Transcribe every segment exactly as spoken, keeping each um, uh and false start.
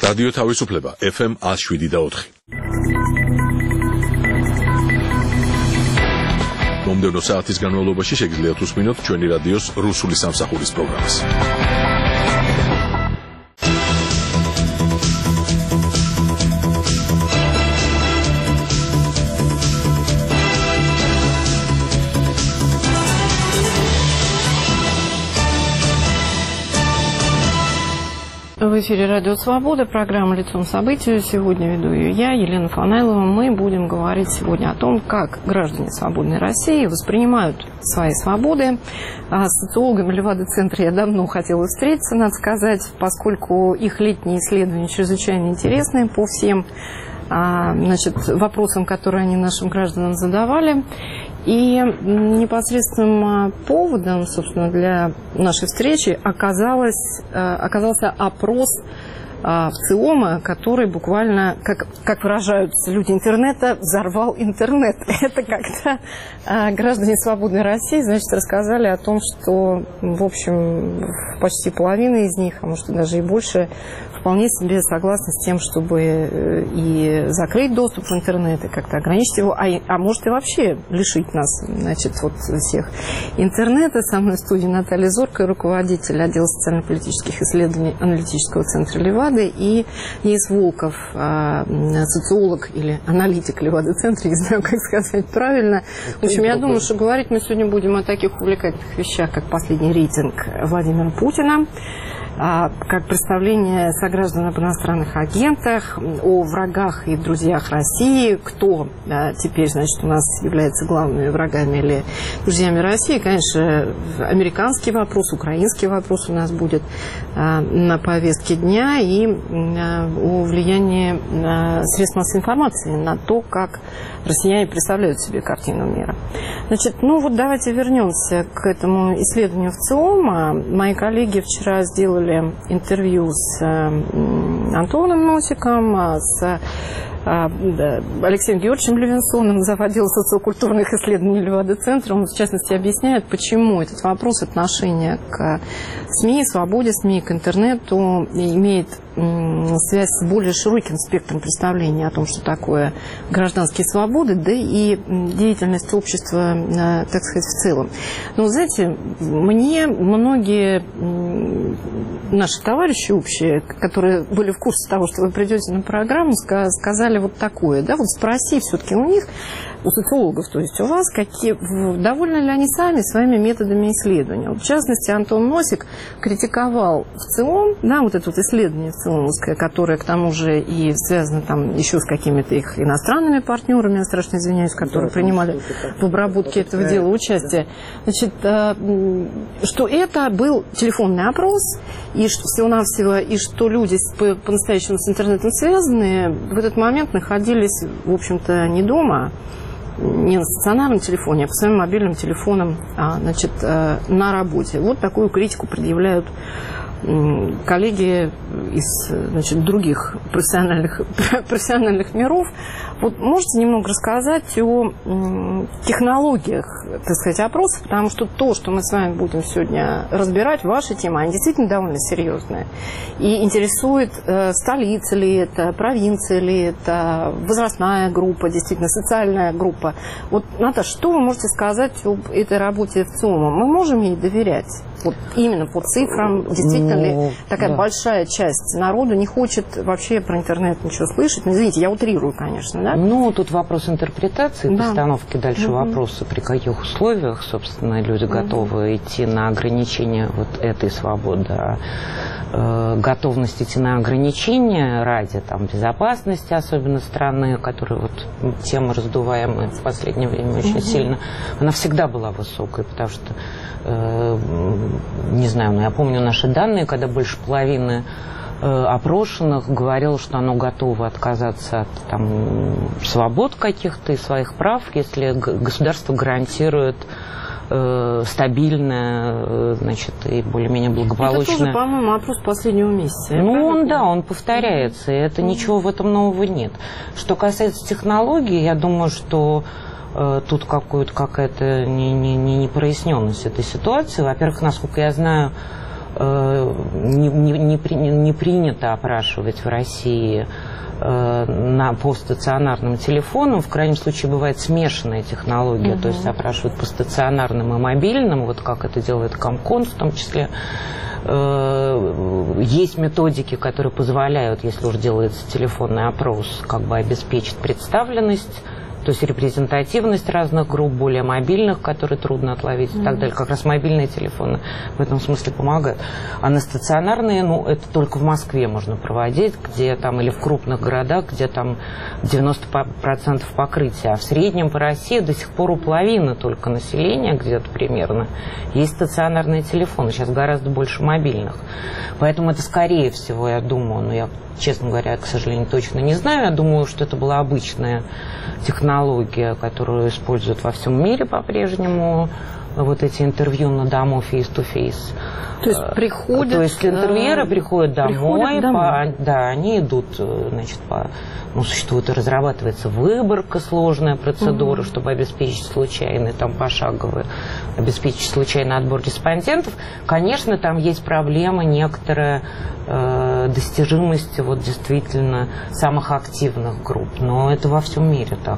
რადიო თავისუფლება ეფ ემ one oh seven და four. მომდევნო საათის განმავლობაში შეგიძლიათ უსმინოთ ჩვენი რადიოს რუსული სამსახურის პროგრამას. В эфире Радио Свобода, программа «Лицом событий». Сегодня веду ее я, Елена Фанайлова. Мы будем говорить сегодня о том, как граждане свободной России воспринимают свои свободы. А с социологами Левада-центра я давно хотела встретиться, надо сказать, поскольку их летние исследования чрезвычайно интересны по всем значит, вопросам, которые они нашим гражданам задавали. И непосредственным поводом, собственно, для нашей встречи оказалось, оказался опрос ВЦИОМа, который буквально, как, как выражаются люди интернета, взорвал интернет. Это когда граждане свободной России, значит, рассказали о том, что, в общем, почти половина из них, а может даже и больше, вполне себе согласны с тем, чтобы и закрыть доступ в интернет, и как-то ограничить его, а, а может и вообще лишить нас, значит, вот всех интернета. Со мной в студии Наталья Зорко, руководитель отдела социально-политических исследований аналитического центра Левады, и Денис Волков, социолог или аналитик Левады-центра, не знаю, как сказать правильно. В общем, я думаю, что говорить мы сегодня будем о таких увлекательных вещах, как последний рейтинг Владимира Путина, как представление сограждан об иностранных агентах, о врагах и друзьях России, кто теперь, значит, у нас является главными врагами или друзьями России. Конечно, американский вопрос, украинский вопрос у нас будет на повестке дня, и о влиянии средств массовой информации на то, как россияне представляют себе картину мира. Значит, ну вот давайте вернемся к этому исследованию ВЦИОМа. Мои коллеги вчера сделали интервью с Антоном Носиком, с Алексеем Георгиевичем Левинсоном, зав. Отдела социокультурных исследований Левады-центра. Он, в частности, объясняет, почему этот вопрос отношения к СМИ, свободе СМИ, к интернету имеет связь с более широким спектром представления о том, что такое гражданские свободы, да и деятельность общества, так сказать, в целом. Но, знаете, мне многие наши товарищи общие, которые были в курсе того, что вы придете на программу, сказали вот такое, да, вот спроси все-таки у них, у социологов, то есть у вас, какие, довольны ли они сами своими методами исследования. Вот, в частности, Антон Носик критиковал ВЦИОМ, да, вот это вот исследование ВЦИОМовское, которое, к тому же, и связано там еще с какими-то их иностранными партнерами, я страшно извиняюсь, которые принимали в обработке этого дела участие. Значит, что это был телефонный опрос, и что всего-навсего, и что люди по-настоящему с интернетом связанные в этот момент находились, в общем-то, не дома, не на стационарном телефоне, а по своим мобильным телефонам, а, значит, на работе. Вот такую критику предъявляют коллеги из, значит, других профессиональных, профессиональных миров. Вот можете немного рассказать о технологиях, так сказать, опроса, потому что то, что мы с вами будем сегодня разбирать, ваша тема, она действительно довольно серьезная. И интересует, столица ли это, провинция ли это, возрастная группа, действительно, социальная группа. Вот, Наташа, что вы можете сказать об этой работе ВЦИОМа? Мы можем ей доверять? Вот именно по цифрам, действительно ли ну, такая да. большая часть народа не хочет вообще про интернет ничего слышать? Ну, извините, я утрирую, конечно, да? Ну, тут вопрос интерпретации, да. постановки дальше угу. вопроса, при каких условиях, собственно, люди угу. готовы идти на ограничение вот этой свободы. А, э, готовность идти на ограничения ради там, безопасности, особенно страны, которая вот тема раздуваемая в последнее время очень угу. сильно, она всегда была высокой, потому что э, не знаю, но я помню наши данные, когда больше половины э, опрошенных говорило, что оно готово отказаться от там, свобод каких-то и своих прав, если государство гарантирует э, стабильное, э, значит, и более-менее благополучное. Это тоже, по-моему, опрос последнего месяца. Ну, он, да, он повторяется, и это mm-hmm. ничего в этом нового нет. Что касается технологий, я думаю, что тут какую-то какая-то непроясненность этой ситуации. Во-первых, насколько я знаю, не, не, не, при, не принято опрашивать в России на, по стационарным телефонам. В крайнем случае бывает смешанная технология, угу. то есть опрашивают по стационарным и мобильным, вот как это делает Комкон в том числе. Есть методики, которые позволяют, если уж делается телефонный опрос, как бы обеспечить представленность, то есть репрезентативность разных групп, более мобильных, которые трудно отловить mm-hmm. и так далее. Как раз мобильные телефоны в этом смысле помогают. А на стационарные, ну, это только в Москве можно проводить, где там, или в крупных городах, где там девяносто процентов покрытия. А в среднем по России до сих пор у половины только населения, где-то примерно, есть стационарные телефоны. Сейчас гораздо больше мобильных. Поэтому это, скорее всего, я думаю, но я, честно говоря, к сожалению, точно не знаю. Я думаю, что это была обычная технология, которую используют во всем мире по-прежнему. Вот эти интервью на дому face-to-face. То есть приходят... То есть интервьюеры приходят домой, приходят домой. По, да, они идут, значит, по... Ну, существует и разрабатывается выборка, сложная процедура, угу. чтобы обеспечить случайный, там, пошаговый, обеспечить случайный отбор респондентов. Конечно, там есть проблема некоторая э, достижимости вот действительно самых активных групп, но это во всем мире так.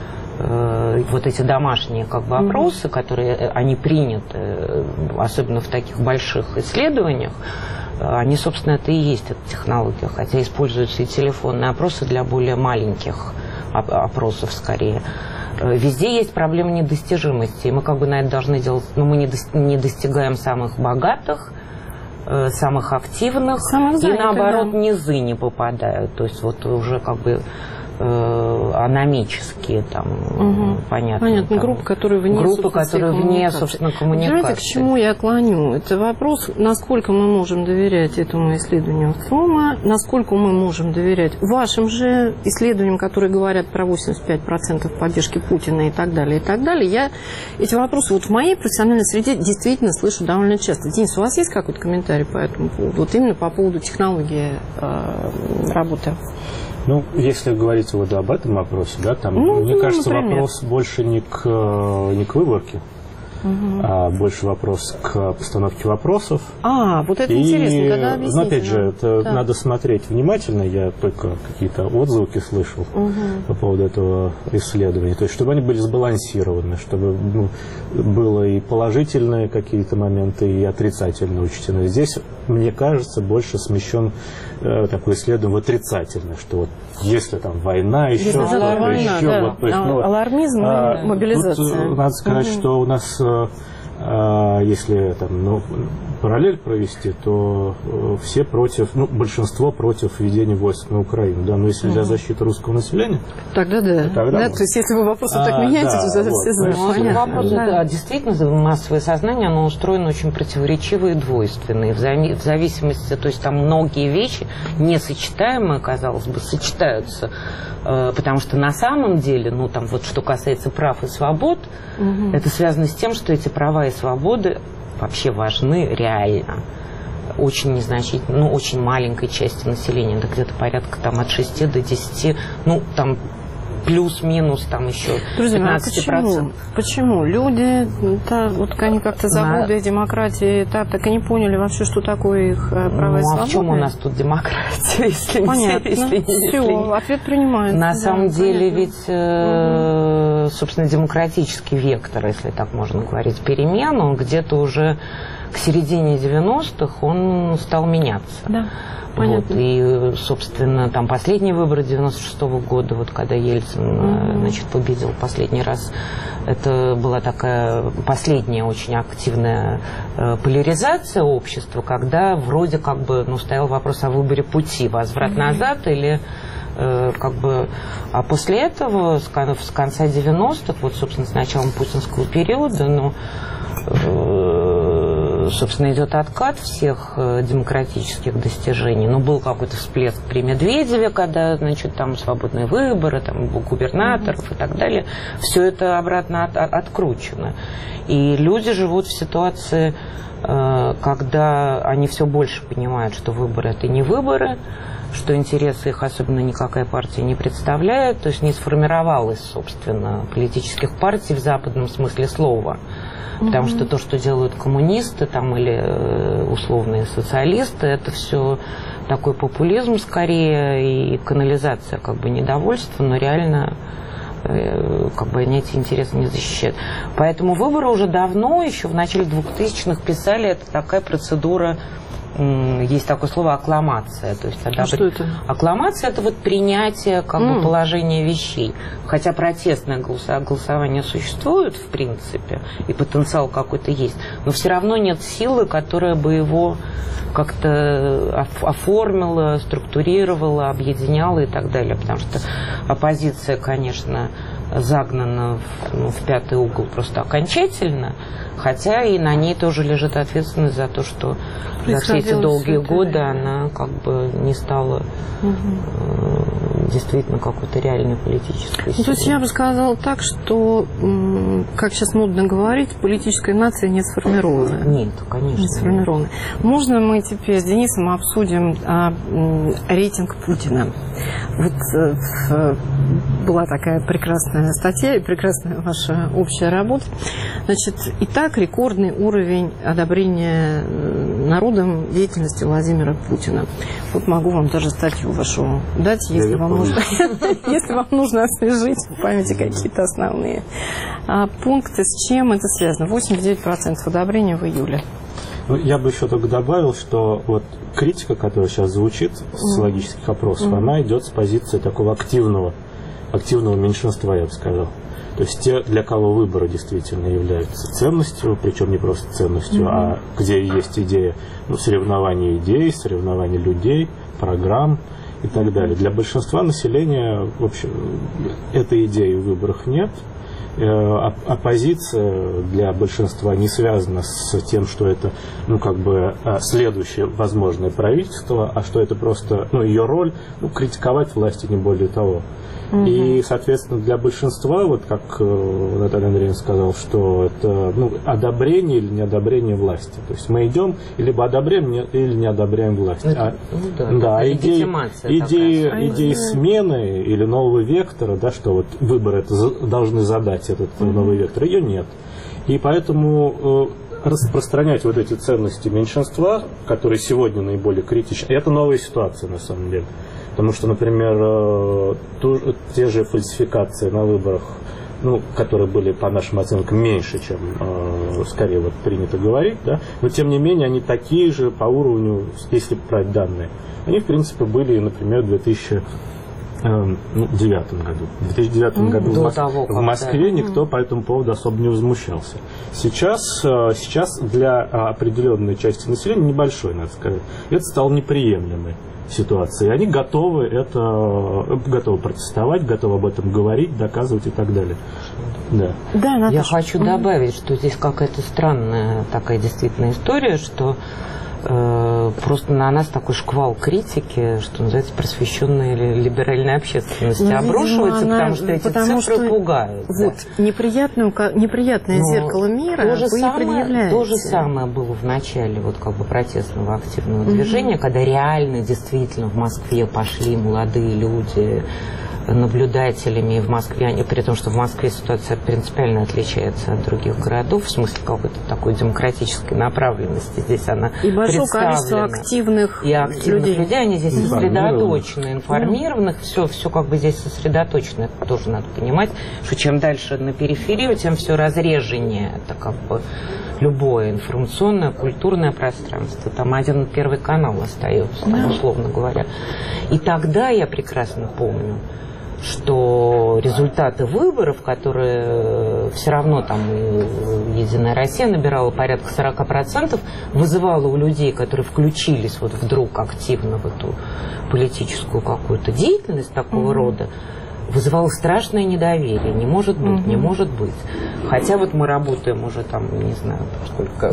Вот эти домашние как бы опросы, mm-hmm. которые они приняты, особенно в таких больших исследованиях, они, собственно, это и есть эта технология, хотя используются и телефонные опросы для более маленьких опросов скорее. Везде есть проблема недостижимости, и мы как бы на это должны делать, но мы не достигаем самых богатых, самых активных, самых занятых, и наоборот да. низы не попадают, то есть вот уже как бы аномические, там, угу. понятно. Понятно, там, группы, которые вне, группы, которые вне, собственно, коммуникации. Знаете, к чему я клоню? Это вопрос, насколько мы можем доверять этому исследованию ЦИОМа, насколько мы можем доверять вашим же исследованиям, которые говорят про восемьдесят пять процентов поддержки Путина и так далее, и так далее. Я эти вопросы вот в моей профессиональной среде действительно слышу довольно часто. Денис, у вас есть какой-то комментарий по этому поводу? Вот именно по поводу технологии э, работы? Ну, если говорить вот об этом вопросе, да, там, ну, мне ну, кажется, например. вопрос больше не к, не к выборке, угу. а больше вопрос к постановке вопросов. А, вот это и, интересно, когда объясните. Но опять же, это да. надо смотреть внимательно, я только какие-то отзывы слышал угу. по поводу этого исследования. То есть, чтобы они были сбалансированы, чтобы ну, было и положительные какие-то моменты, и отрицательные учтены. Здесь, мне кажется, больше смещен э, такое исследование в отрицательное, что вот если там война, еще что-то, еще... Да. Вот, то есть, ну, алармизм а, и мобилизация. Тут, надо сказать, угу. что у нас... Если там, ну, параллель провести, то все против, ну, большинство против введения войск на Украину, да, но если для защиты русского населения, тогда да, то, тогда да, то есть если вы вопросы а, так меняете, да, то вот, все знают. Вопрос, да. Да, действительно, массовое сознание, оно устроено очень противоречиво и двойственно, в зависимости, то есть там многие вещи несочетаемые, казалось бы, сочетаются, потому что на самом деле, ну, там вот что касается прав и свобод, угу. это связано с тем, что эти права и свободы вообще важны реально. Очень незначительно, ну, очень маленькой части населения, да, где-то порядка там от шести до десяти, ну, там плюс-минус там еще пятнадцать процентов. А почему? почему? Люди, да, вот они как-то забыли о демократии, так, так и не поняли вообще, что такое их права ну, и свободы. А в чем у нас тут демократия, если Понятно. не если, Все, если не... ответ принимается. На да, самом деле понятно. ведь, э, собственно, демократический вектор, если так можно говорить, перемен, он где-то уже к середине девяностых он стал меняться. Да. Вот, и, собственно, там последние выборы девяносто шестого года, вот когда Ельцин mm-hmm. значит, победил последний раз, это была такая последняя очень активная э, поляризация общества, когда вроде как бы ну, стоял вопрос о выборе пути, возврат mm-hmm. назад или э, как бы... А после этого, с, с конца девяностых, вот, собственно, с началом путинского периода, ну, собственно, идет откат всех демократических достижений. Ну, был какой-то всплеск при Медведеве, когда, значит, там свободные выборы, там губернаторов mm-hmm. и так далее. Все это обратно от, от, откручено. И люди живут в ситуации, когда они все больше понимают, что выборы – это не выборы, что интересы их особенно никакая партия не представляет, то есть не сформировалось, собственно, политических партий в западном смысле слова. Потому что то, что делают коммунисты там, или условные социалисты, это все такой популизм скорее и канализация как бы недовольства, но реально как бы они эти интересы не защищают. Поэтому выборы уже давно, еще в начале двухтысячных писали, это такая процедура, есть такое слово аккламация. То есть, а что это? Аккламация – это вот принятие как mm. бы, положения вещей. Хотя протестное голосование существует, в принципе, и потенциал какой-то есть, но все равно нет силы, которая бы его как-то оформила, структурировала, объединяла и так далее. Потому что оппозиция, конечно, загнана в, ну, в пятый угол просто окончательно, хотя и на ней тоже лежит ответственность за то, что за все эти долгие годы она как бы не стала угу. э, действительно какой-то реальной политической силой. Ну, то есть я бы сказала так, что, как сейчас модно говорить, политическая нация не сформирована. Нет, конечно. Не сформирована. Можно мы теперь с Денисом обсудим а, рейтинг Путина? Вот а, была такая прекрасная статья и прекрасная ваша общая работа. Значит, итак, рекордный уровень одобрения народом деятельности Владимира Путина. Вот могу вам даже статью вашу дать, если вам нужно, если вам нужно освежить в памяти какие-то основные пункты. С чем это связано? восемьдесят девять процентов одобрения в июле. Ну, я бы еще только добавил, что вот критика, которая сейчас звучит с социологических опросов, mm-hmm. она идет с позиции такого активного, активного меньшинства, я бы сказал. То есть те, для кого выборы действительно являются ценностью, причем не просто ценностью, mm-hmm. а где есть идея ну, соревнования идей, соревнования людей, программ и так далее. Для большинства населения, в общем, этой идеи в выборах нет. Оппозиция для большинства не связана с тем, что это ну, как бы следующее возможное правительство, а что это просто ну, ее роль ну, критиковать власти, не более того. Угу. И, соответственно, для большинства, вот как Наталья Андреевна сказала, что это ну, одобрение или неодобрение власти. То есть мы идем и либо одобряем, или не одобряем власть. Это, а, ну, да, да, идеи, идеи, такая. идеи смены или нового вектора, да, что вот выборы это за, должны задать этот угу. новый вектор, ее нет. И поэтому э, распространять вот эти ценности меньшинства, которые сегодня наиболее критичны, это новая ситуация на самом деле. Потому что, например, ту, те же фальсификации на выборах, ну, которые были, по нашим оценкам, меньше, чем, э, скорее, вот принято говорить, да, но, тем не менее, они такие же по уровню, если брать данные. Они, в принципе, были, например, в две тысячи девятом году. В две тысячи девятом году в, Мос... того, в Москве да. никто по этому поводу особо не возмущался. Сейчас, сейчас для определенной части населения, небольшой, надо сказать, это стало неприемлемой ситуации. Они готовы это готовы протестовать, готовы об этом говорить, доказывать и так далее. Да. Да, я хочу добавить, что здесь какая-то странная такая действительно история, что э, просто на нас такой шквал критики, что называется, просвещенной или либеральной общественности ну, обрушивается, она, потому что эти потому цифры что, пугают. Вот, да. неприятное, неприятное Но зеркало мира то же, вы самое, то же самое было в начале вот, как бы, протестного активного движения, mm-hmm. когда реально, действительно, в Москве пошли молодые люди наблюдателями в Москве, они, при том, что в Москве ситуация принципиально отличается от других городов, в смысле какой-то такой демократической направленности. Здесь она и большое количество активных, и активных людей. людей, они здесь сосредоточены, информированных, все, все как бы здесь сосредоточено. Это тоже надо понимать, что чем дальше на периферию, тем все разреженнее. Это как бы любое информационное, культурное пространство. Там один первый канал остается, да. условно говоря. И тогда я прекрасно помню, что результаты выборов, которые все равно там «Единая Россия» набирала порядка сорок процентов, вызывало у людей, которые включились вот вдруг активно в эту политическую какую-то деятельность такого mm-hmm. рода, вызывало страшное недоверие. Не может быть, mm-hmm. не может быть. Хотя вот мы работаем уже там, не знаю, сколько...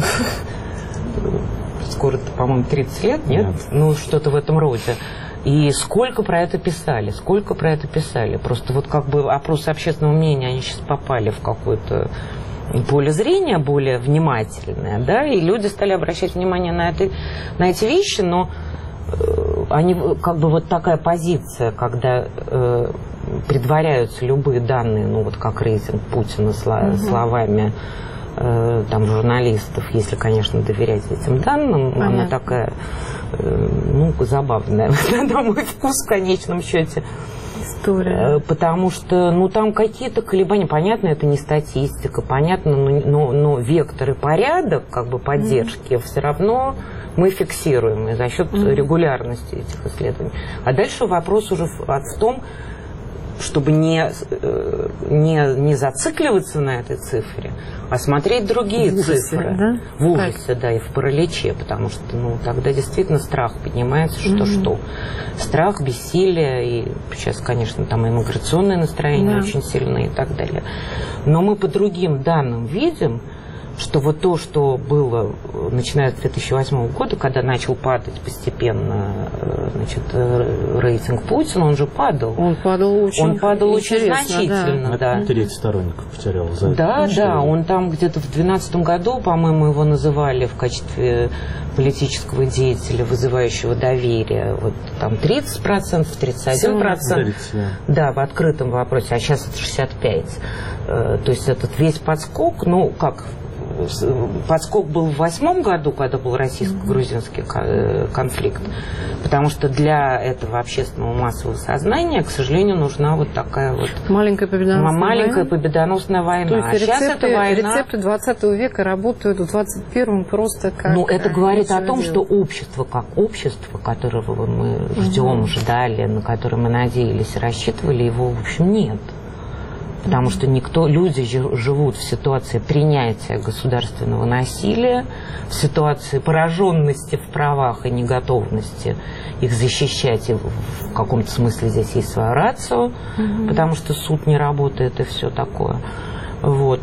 Скоро-то, по-моему, тридцать лет, нет? Yeah. Ну, что-то в этом роде. И сколько про это писали, сколько про это писали. Просто вот как бы опросы общественного мнения, они сейчас попали в какое-то поле зрения более внимательное, да, и люди стали обращать внимание на, это, на эти вещи, но они как бы вот такая позиция, когда э, предваряются любые данные, ну вот как рейтинг Путина сло, угу. словами э, там журналистов, если, конечно, доверять этим данным, понятно. Она такая, э, ну, забавная, на мой вкус в конечном счете. История. Потому что, ну, там какие-то колебания, понятно, это не статистика, понятно, но, но, но вектор и порядок, как бы, поддержки mm-hmm. все равно мы фиксируем и за счет mm-hmm. регулярности этих исследований. А дальше вопрос уже в, в том, чтобы не, не, не зацикливаться на этой цифре, а смотреть другие в ужасе, цифры. Да? В ужасе, да, и в параличе, потому что, ну, тогда действительно страх поднимается, что mm-hmm. что. Страх, бессилие, и сейчас, конечно, там иммиграционные настроения yeah. очень сильные и так далее. Но мы по другим данным видим, что вот то, что было, начиная с две тысячи восьмого года, когда начал падать постепенно, значит, рейтинг Путина, он же падал. Он падал очень, он падал очень значительно, да. да. Треть сторонников потерял за Да, это. да, он там где-то в две тысячи двенадцатом году, по-моему, его называли в качестве политического деятеля, вызывающего доверие. Вот там тридцать процентов, тридцать один процент. Да, в открытом вопросе, а сейчас это шестьдесят пять процентов. То есть этот весь подскок, ну, как... Подскок был в восьмом году, когда был российско-грузинский конфликт, потому что для этого общественного массового сознания, к сожалению, нужна вот такая вот маленькая победоносная маленькая война. победоносная война. То есть а рецепты, сейчас эта война... рецепты двадцатого века работают в двадцать первом просто как... Ну, это говорит о том, делать. что общество, как общество, которого мы ждем, угу. ждали, на которое мы надеялись и рассчитывали, его, в общем, нет. Потому что никто, люди живут в ситуации принятия государственного насилия, в ситуации пораженности в правах и неготовности их защищать. И в каком-то смысле здесь есть своя рацио, mm-hmm. потому что суд не работает и все такое. Вот.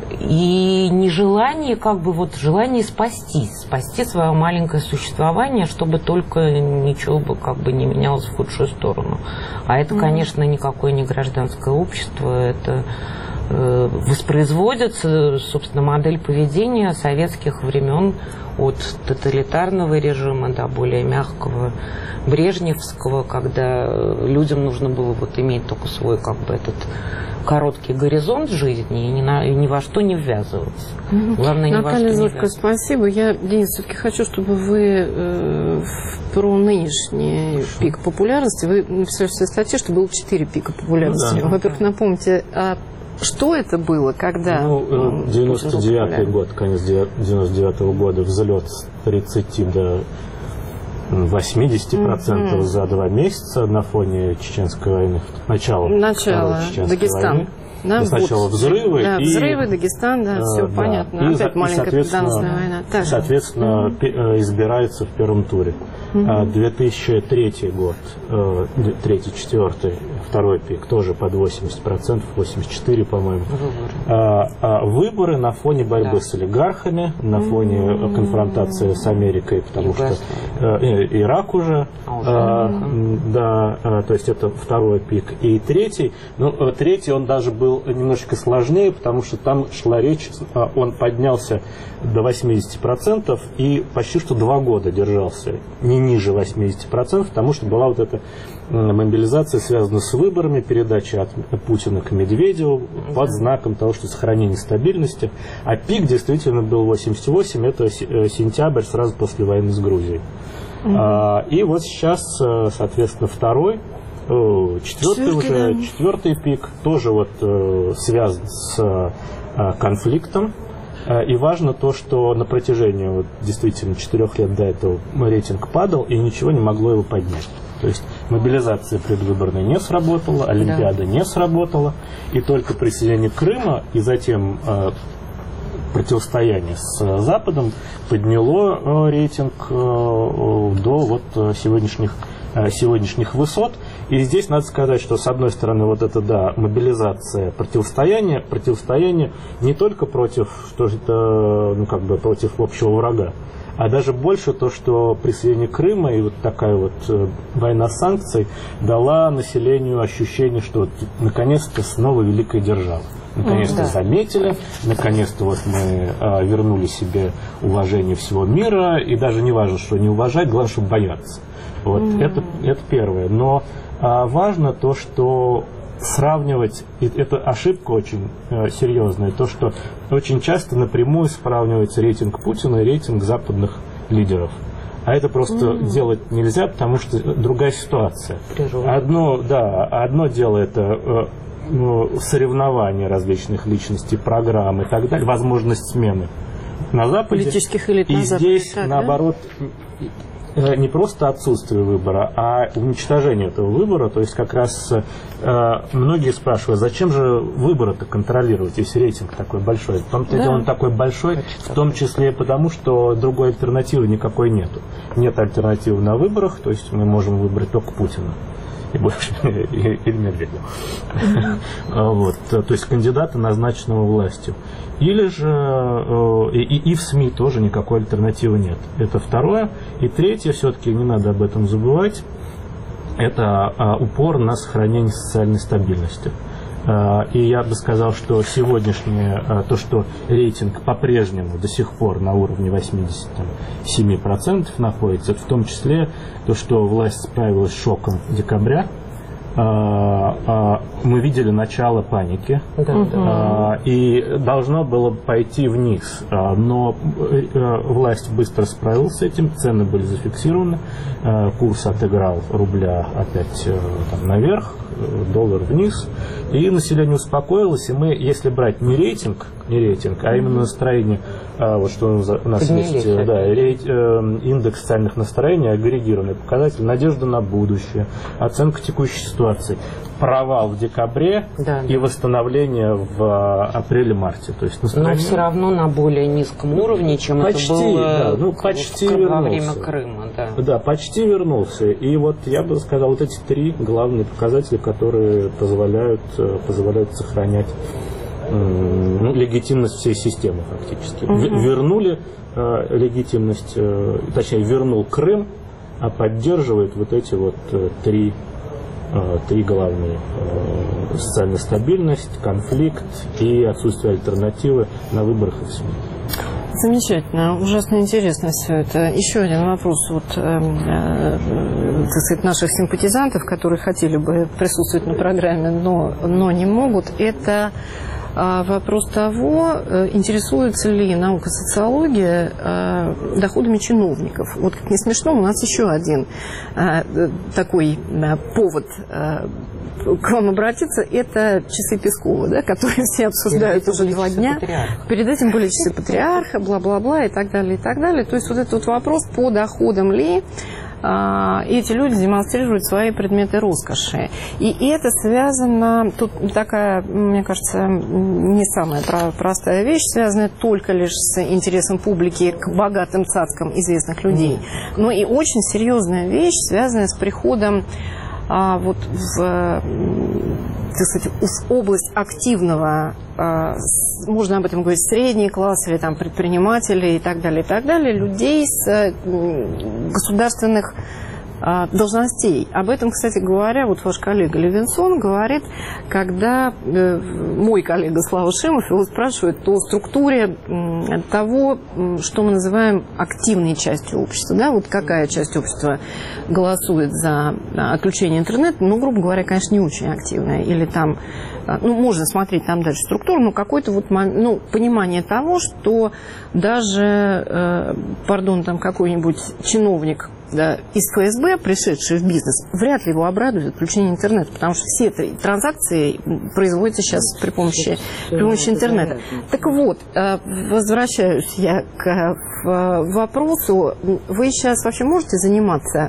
И нежелание, как бы вот желание спастись, спасти свое маленькое существование, чтобы только ничего бы как бы не менялось в худшую сторону. А это, конечно, никакое не гражданское общество, это э, воспроизводится, собственно, модель поведения советских времен от тоталитарного режима до более мягкого брежневского, когда людям нужно было вот иметь только свой как бы этот короткий горизонт жизни и ни, на, и ни во что не ввязываться. Mm-hmm. Главное, ни Наталья во что Зорька, не ввязываться. спасибо. Я, Денис, все-таки хочу, чтобы вы э, про нынешний Хорошо. пик популярности, вы написали в своей статье, что было четыре пика популярности. Ну, да. Во-первых, напомните, а что это было, когда... Ну, девяносто девятый год, конец девяносто девятого года, взлет с тридцати до восьмидесяти процентов mm-hmm. за два месяца на фоне Чеченской войны. Начало. Начало. Дагестан. Войны. Да, сначала вот. взрывы. Да, и, взрывы, Дагестан, да, все да. понятно. И, Опять и, маленькая победоносная соответственно, война. Так. Соответственно, mm-hmm. избирается в первом туре. Mm-hmm. две тысячи третий год, третий, четвертый, второй пик, тоже под восемьдесят процентов, восемьдесят четыре процента, по-моему. Выборы. А, выборы на фоне борьбы да. с олигархами, на фоне mm-hmm. конфронтации с Америкой, потому Югославия. что э, Ирак уже, а, уже. А, mm-hmm. да, а, то есть это второй пик. И третий, ну, третий он даже был немножечко сложнее, потому что там шла речь, он поднялся до восьмидесяти процентов и почти что два года держался, не ниже восьмидесяти процентов, потому что была вот эта мобилизация, связана с выборами, передача от Путина к Медведеву под знаком того, что сохранение стабильности. А пик действительно был восемьдесят восемь, это сентябрь, сразу после войны с Грузией. Mm-hmm. А, и вот сейчас, соответственно, второй, четвертый уже, да. четвертый пик, тоже вот связан с конфликтом. И важно то, что на протяжении вот, действительно четырех лет до этого рейтинг падал, и ничего не могло его поднять. То есть мобилизация предвыборная не сработала, Олимпиада да. не сработала, и только присоединение Крыма и затем э, противостояние с Западом подняло э, рейтинг э, до вот, сегодняшних, э, сегодняшних высот. И здесь надо сказать, что с одной стороны вот это да, мобилизация, противостояние, противостояние не только против, что это, ну, как бы против общего врага, а даже больше то, что присоединение Крыма и вот такая вот война санкций дала населению ощущение, что вот, наконец-то снова великая держава. Наконец-то да. заметили, наконец-то вот мы а, вернули себе уважение всего мира, и даже не важно, что не уважать, главное, чтобы бояться. Вот mm-hmm. это, это первое. Но а, важно то, что сравнивать, и это ошибка очень э, серьезная, то, что очень часто напрямую сравнивается рейтинг Путина и рейтинг западных лидеров. А это просто mm-hmm. делать нельзя, потому что другая ситуация. Одно, да, одно дело это э, ну, соревнования различных личностей, программ и так далее, возможность смены на Западе. Политических элит и на Западе. Здесь, так, наоборот, да? не просто отсутствие выбора, а уничтожение этого выбора. То есть как раз э, многие спрашивают, зачем же выборы-то контролировать, если рейтинг такой большой. В том-то да. он такой большой, в том числе потому, что другой альтернативы никакой нету. Нет альтернативы на выборах, то есть мы можем выбрать только Путина. И больше, или Медведева. Mm-hmm. Вот, то есть кандидата, назначенного властью. Или же и, и, и в СМИ тоже никакой альтернативы нет. Это второе. И третье, все-таки не надо об этом забывать, это а, упор на сохранение социальной стабильности. А, и я бы сказал, что сегодняшнее, а, то, что рейтинг по-прежнему до сих пор на уровне восемьдесят семь процентов находится, это в том числе то, что власть справилась с шоком декабря. А, а, мы видели начало паники, да, угу. а, и должно было пойти вниз, а, но а, власть быстро справилась с этим, цены были зафиксированы, а, курс отыграл рубля опять а, там, наверх, доллар вниз, и население успокоилось, и мы, если брать не рейтинг, не рейтинг, а именно настроение, а, вот что у нас Поднялись, есть, да, рейт, э, индекс социальных настроений, агрегированный показатель, надежда на будущее, оценка текущей ситуации, провал в декабре да, и да. восстановление в апреле-марте. То есть настроение... Но все равно на более низком уровне, чем почти, это было да, ну, почти во вернулся. время Крыма. Да. да, почти вернулся. И вот я бы сказал, вот эти три главные показатели, которые позволяют, позволяют сохранять э, легитимность всей системы фактически. Угу. Вернули э, легитимность, э, точнее, вернул Крым, а поддерживает вот эти вот э, три Три главные: социальная стабильность, конфликт и отсутствие альтернативы на выборах и в СМИ. Замечательно, ужасно интересно все это. Еще один вопрос вот, э, э, так сказать, наших симпатизантов, которые хотели бы присутствовать на программе, но, но не могут. Это вопрос того, интересуется ли наука социология доходами чиновников. Вот как не смешно, у нас еще один такой повод к вам обратиться, это часы Пескова, да, которые все обсуждают уже два дня. Патриарха. Перед этим были часы патриарха, бла-бла-бла и так далее, и так далее. То есть вот этот вот вопрос, по доходам ли эти люди демонстрируют свои предметы роскоши. И это связано, тут такая, мне кажется, не самая простая вещь, связанная только лишь с интересом публики к богатым цацкам известных людей, но и очень серьезная вещь, связанная с приходом а, вот в, так сказать, в область активного, а, с, можно об этом говорить, средний класс или там предпринимателей и так далее, и так далее, людей с а, государственных а, должностей. Об этом, кстати говоря, вот ваш коллега Левинсон говорит, когда э, мой коллега Слава Шимов его спрашивает о структуре э, того, что мы называем активной частью общества. Да? Вот какая часть общества голосует за отключение интернета, ну, грубо говоря, конечно, не очень активная. Или там, ну, можно смотреть там дальше структуру, но какое-то вот, ну, понимание того, что даже, э, пардон, там какой-нибудь чиновник, да, из ФСБ, пришедший в бизнес, вряд ли его обрадует отключение интернета, потому что все эти транзакции производятся сейчас при помощи, при помощи интернета. Так вот, возвращаюсь я к вопросу. Вы сейчас вообще можете заниматься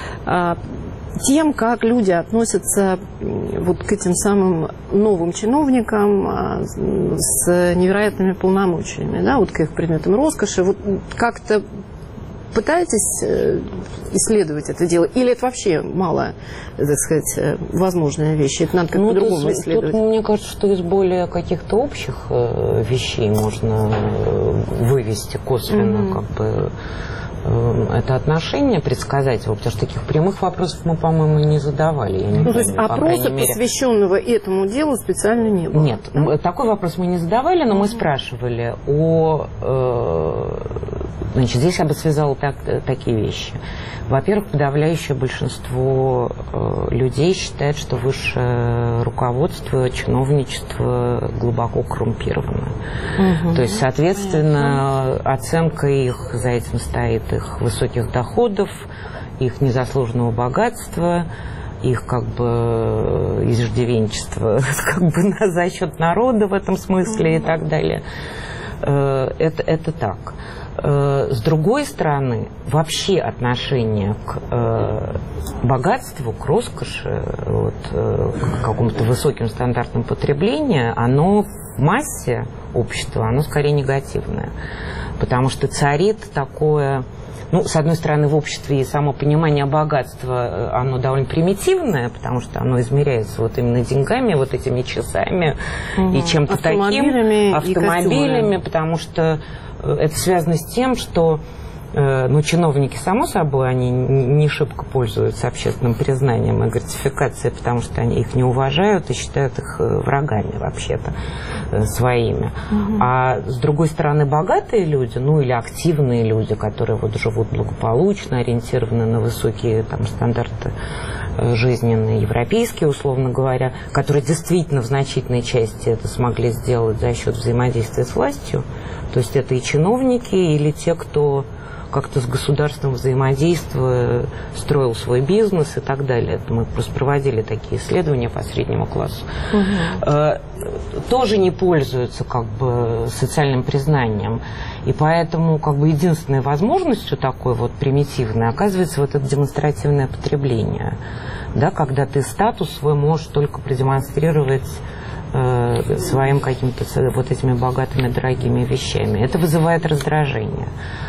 тем, как люди относятся вот к этим самым новым чиновникам с невероятными полномочиями, да, вот к их предметам роскоши, вот как-то пытаетесь исследовать это дело? Или это вообще мало, так сказать, возможная вещь? Это надо как-то ну, по-другому исследовать? Тут, мне кажется, что из более каких-то общих вещей можно вывести косвенно mm-hmm. как бы это отношение, предсказать его, потому что таких прямых вопросов мы, по-моему, не задавали. Я не ну, помню, то есть опроса, мере... посвященного этому делу, специально не было? Нет, да? Такой вопрос мы не задавали, но мы спрашивали о э, Значит, здесь я бы связала так, такие вещи. Во-первых, подавляющее большинство э, людей считает, что высшее руководство, чиновничество глубоко коррумпировано. Угу. То есть, соответственно, понятно. Оценка их, за этим стоит их высоких доходов, их незаслуженного богатства, их как бы иждивенчество как бы за счет народа в этом смысле и так далее. Э, это, это так. С другой стороны, вообще отношение к э, богатству, к роскоши, вот, э, к какому-то высоким стандартам потребления, оно в массе общества, оно скорее негативное. Потому что царит такое... Ну, с одной стороны, в обществе и само понимание богатства, оно довольно примитивное, потому что оно измеряется вот именно деньгами, вот этими часами угу. и чем-то таким. Автомобилями, автомобилями, потому что это связано с тем, что ну, чиновники, само собой, они не шибко пользуются общественным признанием и гратификацией, потому что они их не уважают и считают их врагами вообще-то своими. Угу. А с другой стороны, богатые люди, ну или активные люди, которые вот живут благополучно, ориентированы на высокие там, стандарты жизненные, европейские, условно говоря, которые действительно в значительной части это смогли сделать за счет взаимодействия с властью. То есть это и чиновники, или те, кто как-то с государством взаимодействуя, строил свой бизнес и так далее. Это мы просто проводили такие исследования по среднему классу. Угу. Э, тоже не пользуются как бы социальным признанием. И поэтому как бы единственной возможностью такой вот примитивной оказывается вот это демонстративное потребление. Да, когда ты статус свой можешь только продемонстрировать э, своим какими-то вот этими богатыми, дорогими вещами. Это вызывает раздражение.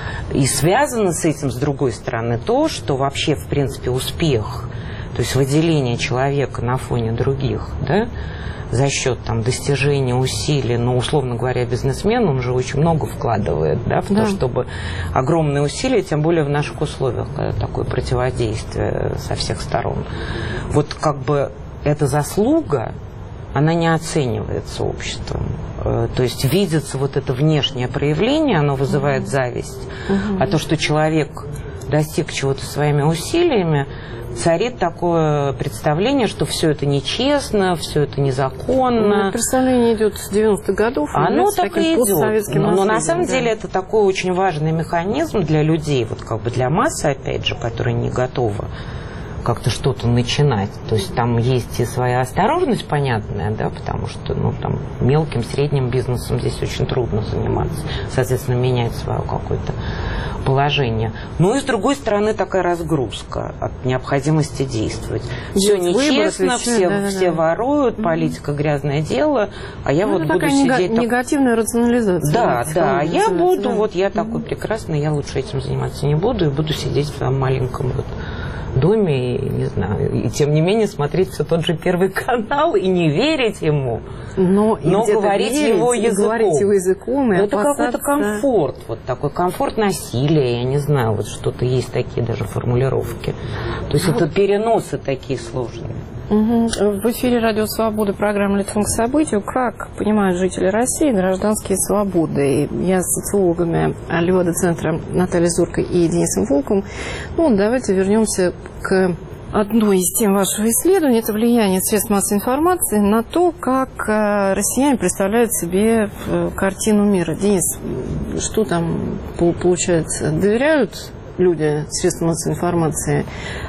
И связано с этим, с другой стороны, то, что вообще, в принципе, успех, то есть выделение человека на фоне других, да, за счет там, достижения усилий, ну, условно говоря, бизнесмен, он же очень много вкладывает, да, в да. то, чтобы огромные усилия, тем более в наших условиях, когда такое противодействие со всех сторон. Вот как бы эта заслуга, она не оценивается обществом. То есть видится вот это внешнее проявление, оно вызывает зависть. Uh-huh. А то, что человек достиг чего-то своими усилиями, царит такое представление, что все это нечестно, все это незаконно. Ну, представление идет с девяностых годов. Оно так и идет. Но, но на самом да. деле это такой очень важный механизм для людей, вот как бы для массы, опять же, которые не готовы как-то что-то начинать. То есть там есть и своя осторожность понятная, да, потому что ну, там, мелким, средним бизнесом здесь очень трудно заниматься. Соответственно, менять свое какое-то положение. Ну и с другой стороны такая разгрузка от необходимости действовать. Все нечестно, все, да, да, все да. воруют, политика грязное дело, а я ну, вот буду сидеть... Нега- негативная рационализация. Да, да, а я буду, да. вот я такой прекрасный, я лучше этим заниматься не буду и буду сидеть в своем маленьком вот доме, и, не знаю, и тем не менее смотреть все тот же Первый канал и не верить ему, но, но говорить верить, его языком. Говорить его языком и это какой-то комфорт, вот такой комфорт насилия, я не знаю, вот что-то есть такие даже формулировки. То есть вот. Это переносы такие сложные. Угу. В эфире Радио Свобода, программа «Лицом к событию». Как понимают жители России гражданские свободы? Я с социологами Левада-центра Натальей Зоркой и Денисом Волковым. Ну, давайте вернемся к одной из тем вашего исследования. Это влияние средств массовой информации на то, как россияне представляют себе картину мира. Денис, что там получается? Доверяют люди средства массовой информации,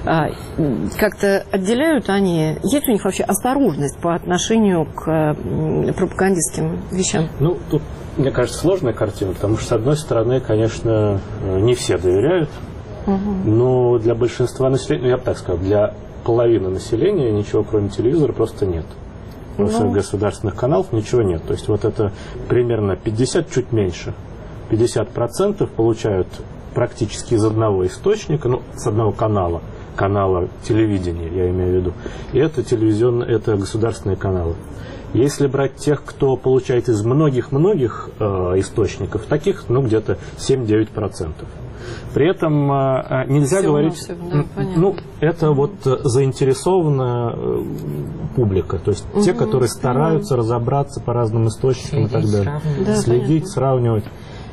как-то отделяют они, есть у них вообще осторожность по отношению к пропагандистским вещам? Ну, тут, мне кажется, сложная картина, потому что, с одной стороны, конечно, не все доверяют, угу. но для большинства населения, я бы так сказал, для половины населения ничего кроме телевизора просто нет. Во всех государственных каналов ничего нет. То есть вот это примерно пятьдесят, чуть меньше, пятьдесят процентов получают практически из одного источника, ну, с одного канала, канала телевидения, я имею в виду. И это телевизионные, это государственные каналы. Если брать тех, кто получает из многих-многих э, источников, таких, ну, где-то семь-девять процентов. При этом э, нельзя все говорить, все, да, ну, это вот заинтересованная э, публика, то есть угу, те, которые стараются угу. разобраться по разным источникам следить, и так далее. Сравнивать. Да, следить, понятно. Сравнивать.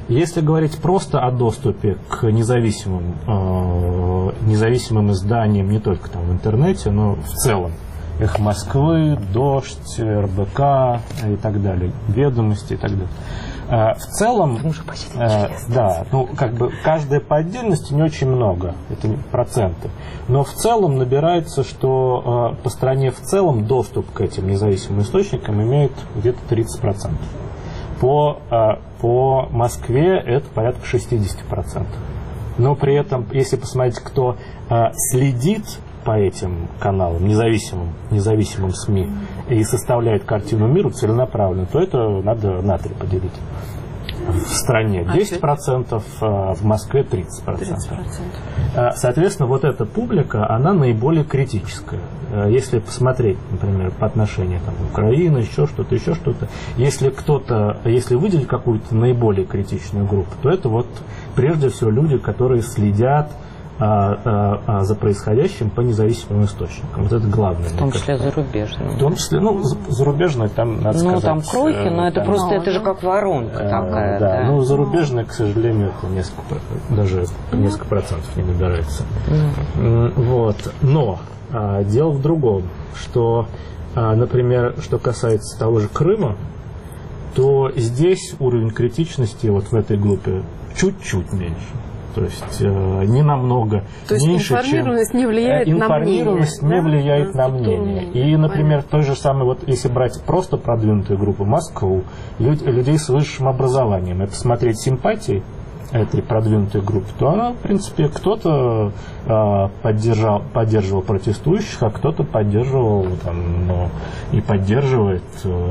Если говорить просто о доступе к независимым, э, независимым изданиям, не только там в интернете, но в целом, «Эхо Москвы», «Дождь», эр бэ ка и так далее, «Ведомости» и так далее. Э, в целом, э, да, ну, как бы каждая по отдельности не очень много, это проценты. Но в целом набирается, что э, по стране в целом доступ к этим независимым источникам имеет где-то тридцать процентов. По, по Москве это порядка шестьдесят процентов. Но при этом, если посмотреть, кто следит по этим каналам, независимым, независимым СМИ, и составляет картину мира целенаправленно, то это надо на три поделить. В стране десять процентов, в Москве тридцать процентов. тридцать процентов. Соответственно, вот эта публика, она наиболее критическая. Если посмотреть, например, по отношению там, Украины, еще что-то, еще что-то, если кто-то, если выделить какую-то наиболее критичную группу, то это вот прежде всего люди, которые следят а, а, а, за происходящим по независимым источникам. Вот это главное. В том числе зарубежные. В том числе, ну, зарубежные там, надо ну, сказать... Ну, там крохи, но это там, просто, это же как воронка э, такая. Да, да. ну, зарубежные, к сожалению, это несколько, даже несколько процентов не набирается. Mm. Вот. Но а, дело в другом, что, а, например, что касается того же Крыма, то здесь уровень критичности вот в этой группе чуть-чуть меньше. То есть э, не намного То есть меньше, информированность чем... не влияет на мнение. Информированность не влияет на мнение. И, например, той же самой, вот если брать просто продвинутую группу, Москву, люд, людей с высшим образованием, и посмотреть симпатии этой продвинутой группы, то она, в принципе, кто-то э, поддержал, поддерживал протестующих, а кто-то поддерживал там, ну, и поддерживает,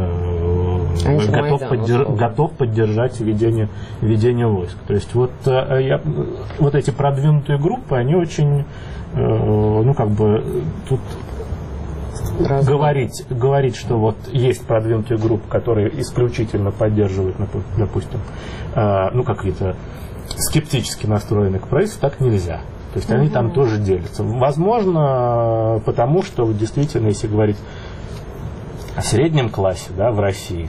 э, готов, поддерж, готов поддержать ведение, ведение войск. То есть вот, э, я, вот эти продвинутые группы, они очень, э, ну как бы, тут говорить, говорить, что вот есть продвинутые группы, которые исключительно поддерживают, допустим, э, ну какие-то скептически настроены к правительству, так нельзя. То есть они uh-huh. там тоже делятся. Возможно, потому что действительно, если говорить о среднем классе, да, в России,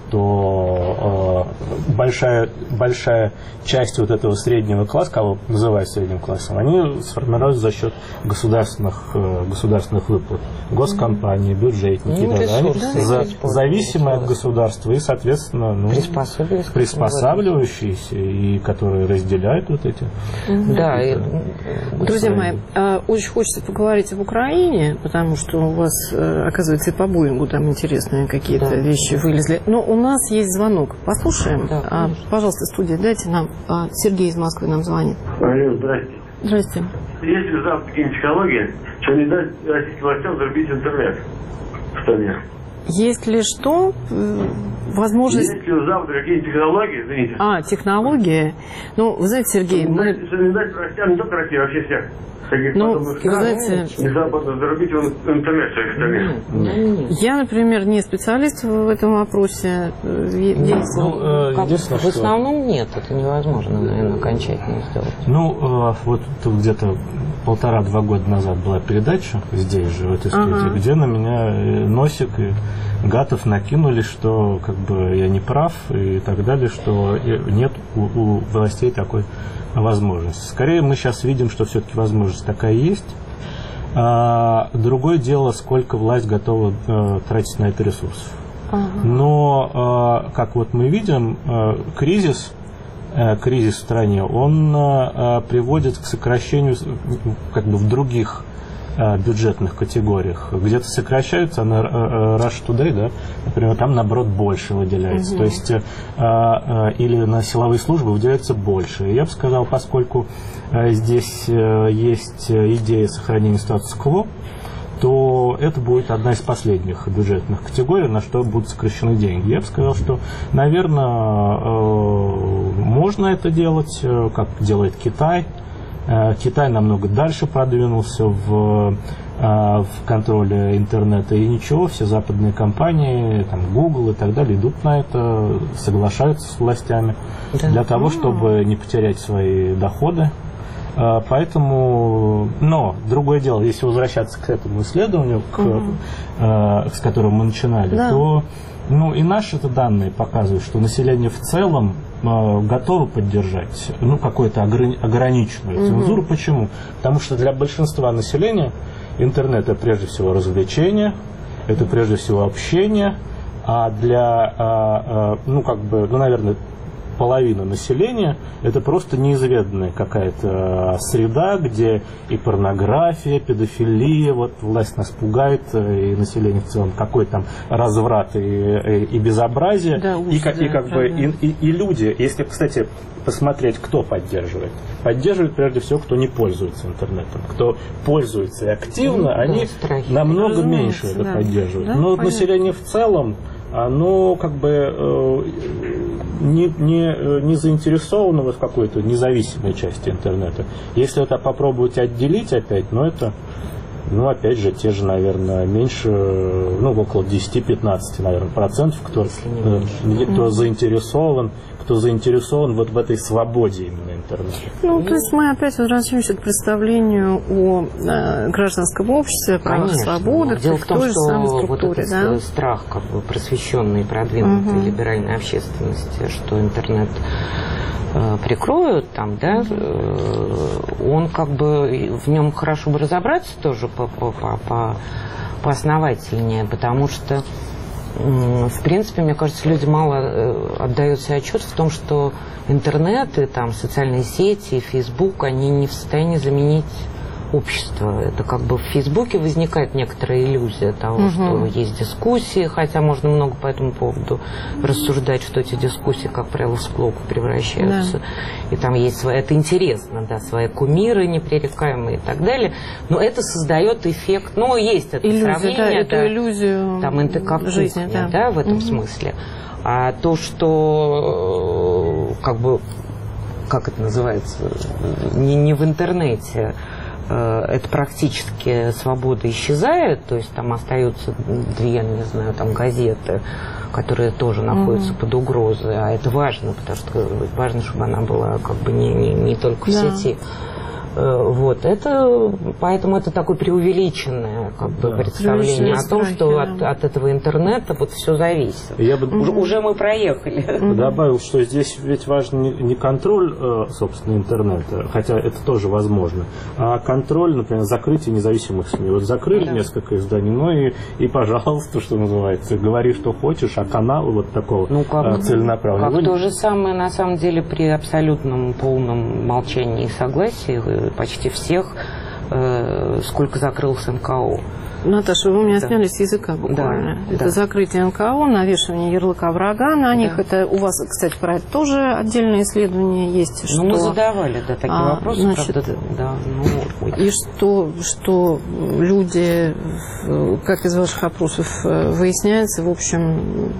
то э, большая, большая часть вот этого среднего класса, кого называют средним классом, они сформируются за счет государственных, э, государственных выплат. Госкомпании, бюджетники, ну, да, они за, зависимые от государства и, соответственно, ну, приспосабливающиеся и которые разделяют вот эти. Mm-hmm. Да, и, друзья мои, очень хочется поговорить об Украине, потому что у вас, оказывается, и по Боингу там интересные какие-то да. вещи вылезли. Но у нас есть звонок. Послушаем. Да, а, пожалуйста, студия, дайте нам. А, Сергей из Москвы нам звонит. Алло, здрасте. Здрасте. Если у Запада такие технологии, что не дать российским властям зарубить интернет в стране? Есть ли что? Возможность... Есть ли у Запада какие технологии, извините? А, технологии? Ну, вы знаете, Сергей... Ну, мы... Что не дать россиян, не только России, а вообще всех. Ну, вы знаете... Незападно зарубить интернет в своих стране. Я, например, не специалист в этом вопросе. Есть... Ну, как, в основном нет, это невозможно, наверное, окончательно сделать. Ну, вот тут где-то полтора-два года назад была передача здесь же, в этой студии, ага. где на меня Носик и Гатов накинули, что как бы я не прав и так далее, что нет у, у властей такой возможности. Скорее мы сейчас видим, что все-таки возможность такая есть. А, другое дело, сколько власть готова а, тратить на это ресурсов. Ага. Но, а, как вот мы видим, а, кризис, а, кризис в стране, он а, приводит к сокращению как бы в других бюджетных категориях. Где-то сокращаются, а на Russia Today, да, например, там, наоборот, больше выделяется. Угу. То есть, а, а, или на силовые службы выделяется больше. Я бы сказал, поскольку а, здесь а, есть идея сохранения статус-кво, то это будет одна из последних бюджетных категорий, на что будут сокращены деньги. Я бы сказал, что, наверное, можно это делать, как делает Китай. Китай намного дальше продвинулся в, в контроле интернета, и ничего, все западные компании, там, Google и так далее, идут на это, соглашаются с властями да. для того, чтобы не потерять свои доходы. Поэтому, но другое дело, если возвращаться к этому исследованию, к, угу. с которого мы начинали, да. то ну, и наши данные показывают, что население в целом готовы поддержать, ну, какую-то ограниченную цензуру. Mm-hmm. Почему? Потому что для большинства населения интернет — это прежде всего развлечение, это прежде всего общение, а для, ну, как бы, ну, наверное, половина населения — это просто неизведанная какая-то среда, где и порнография, педофилия, вот власть нас пугает, и население в целом, какой там разврат и, и, и безобразие, да, и, как, да, и, как бы, и, и, и люди, если, кстати, посмотреть, кто поддерживает. Поддерживает прежде всего, кто не пользуется интернетом. Кто пользуется и активно, ну, они да, намного разумеется, меньше это да. поддерживают. Да, но понятно. Население в целом, оно как бы э, не, не, не заинтересовано в какой-то независимой части интернета. Если это попробовать отделить опять, ну это, ну опять же, те же, наверное, меньше, ну около десять-пятнадцать, наверное, процентов, кто, э, кто заинтересован, кто заинтересован вот в этой свободе именно интернета. Ну, то есть мы опять возвращаемся к представлению о э, гражданском обществе, правах свободы, дело в том, той же самой что структуре, вот этот да? страх как бы просвещенной, продвинутой, угу. либеральной общественности, что интернет э, прикроют там, да, э, он как бы, в нем хорошо бы разобраться тоже по, по, по, по, поосновательнее, потому что в принципе, мне кажется, люди мало отдают себе отчет в том, что интернет и там социальные сети, Фейсбук, они не в состоянии заменить общество. Это как бы в Фейсбуке возникает некоторая иллюзия того, угу. что есть дискуссии, хотя можно много по этому поводу рассуждать, что эти дискуссии, как правило, в склоку превращаются. Да. И там есть свои... Это интересно, да, свои кумиры непререкаемые и так далее. Но это создает эффект... Ну, есть это иллюзия, сравнение. Да, да, эту иллюзию там, это как жизни, кухня, да. да, в этом угу. смысле. А то, что как бы... Как это называется? Не, не в интернете... это практически свобода исчезает, то есть там остаются две, не знаю, там газеты, которые тоже находятся uh-huh. под угрозой, а это важно, потому что важно, чтобы она была как бы не, не, не только в да. сети. Вот, это, поэтому это такое преувеличенное как бы, да. представление о том, что да. от, от этого интернета вот все зависит. Я бы уже, уже мы проехали. Добавил, что здесь ведь важен не, не контроль, собственно, интернета, хотя это тоже возможно, а контроль, например, закрытие независимых СМИ. Вот закрыли да. несколько изданий, ну и, и, пожалуйста, что называется, говори, что хочешь, а каналы вот такого ну, как, целенаправленного. Как то же самое, на самом деле, при абсолютном полном молчании и согласии почти всех, э, сколько закрылся эн ка о. Наташа, вы меня да. сняли с языка буквально. Да, это да. закрытие эн ка о, навешивание ярлыка врага на них. Да. Это у вас, кстати, про это тоже отдельное исследование есть. Ну, мы задавали да, такие а, вопросы. Значит, правда, да, ну, и что, что люди, как из ваших опросов выясняется, в общем,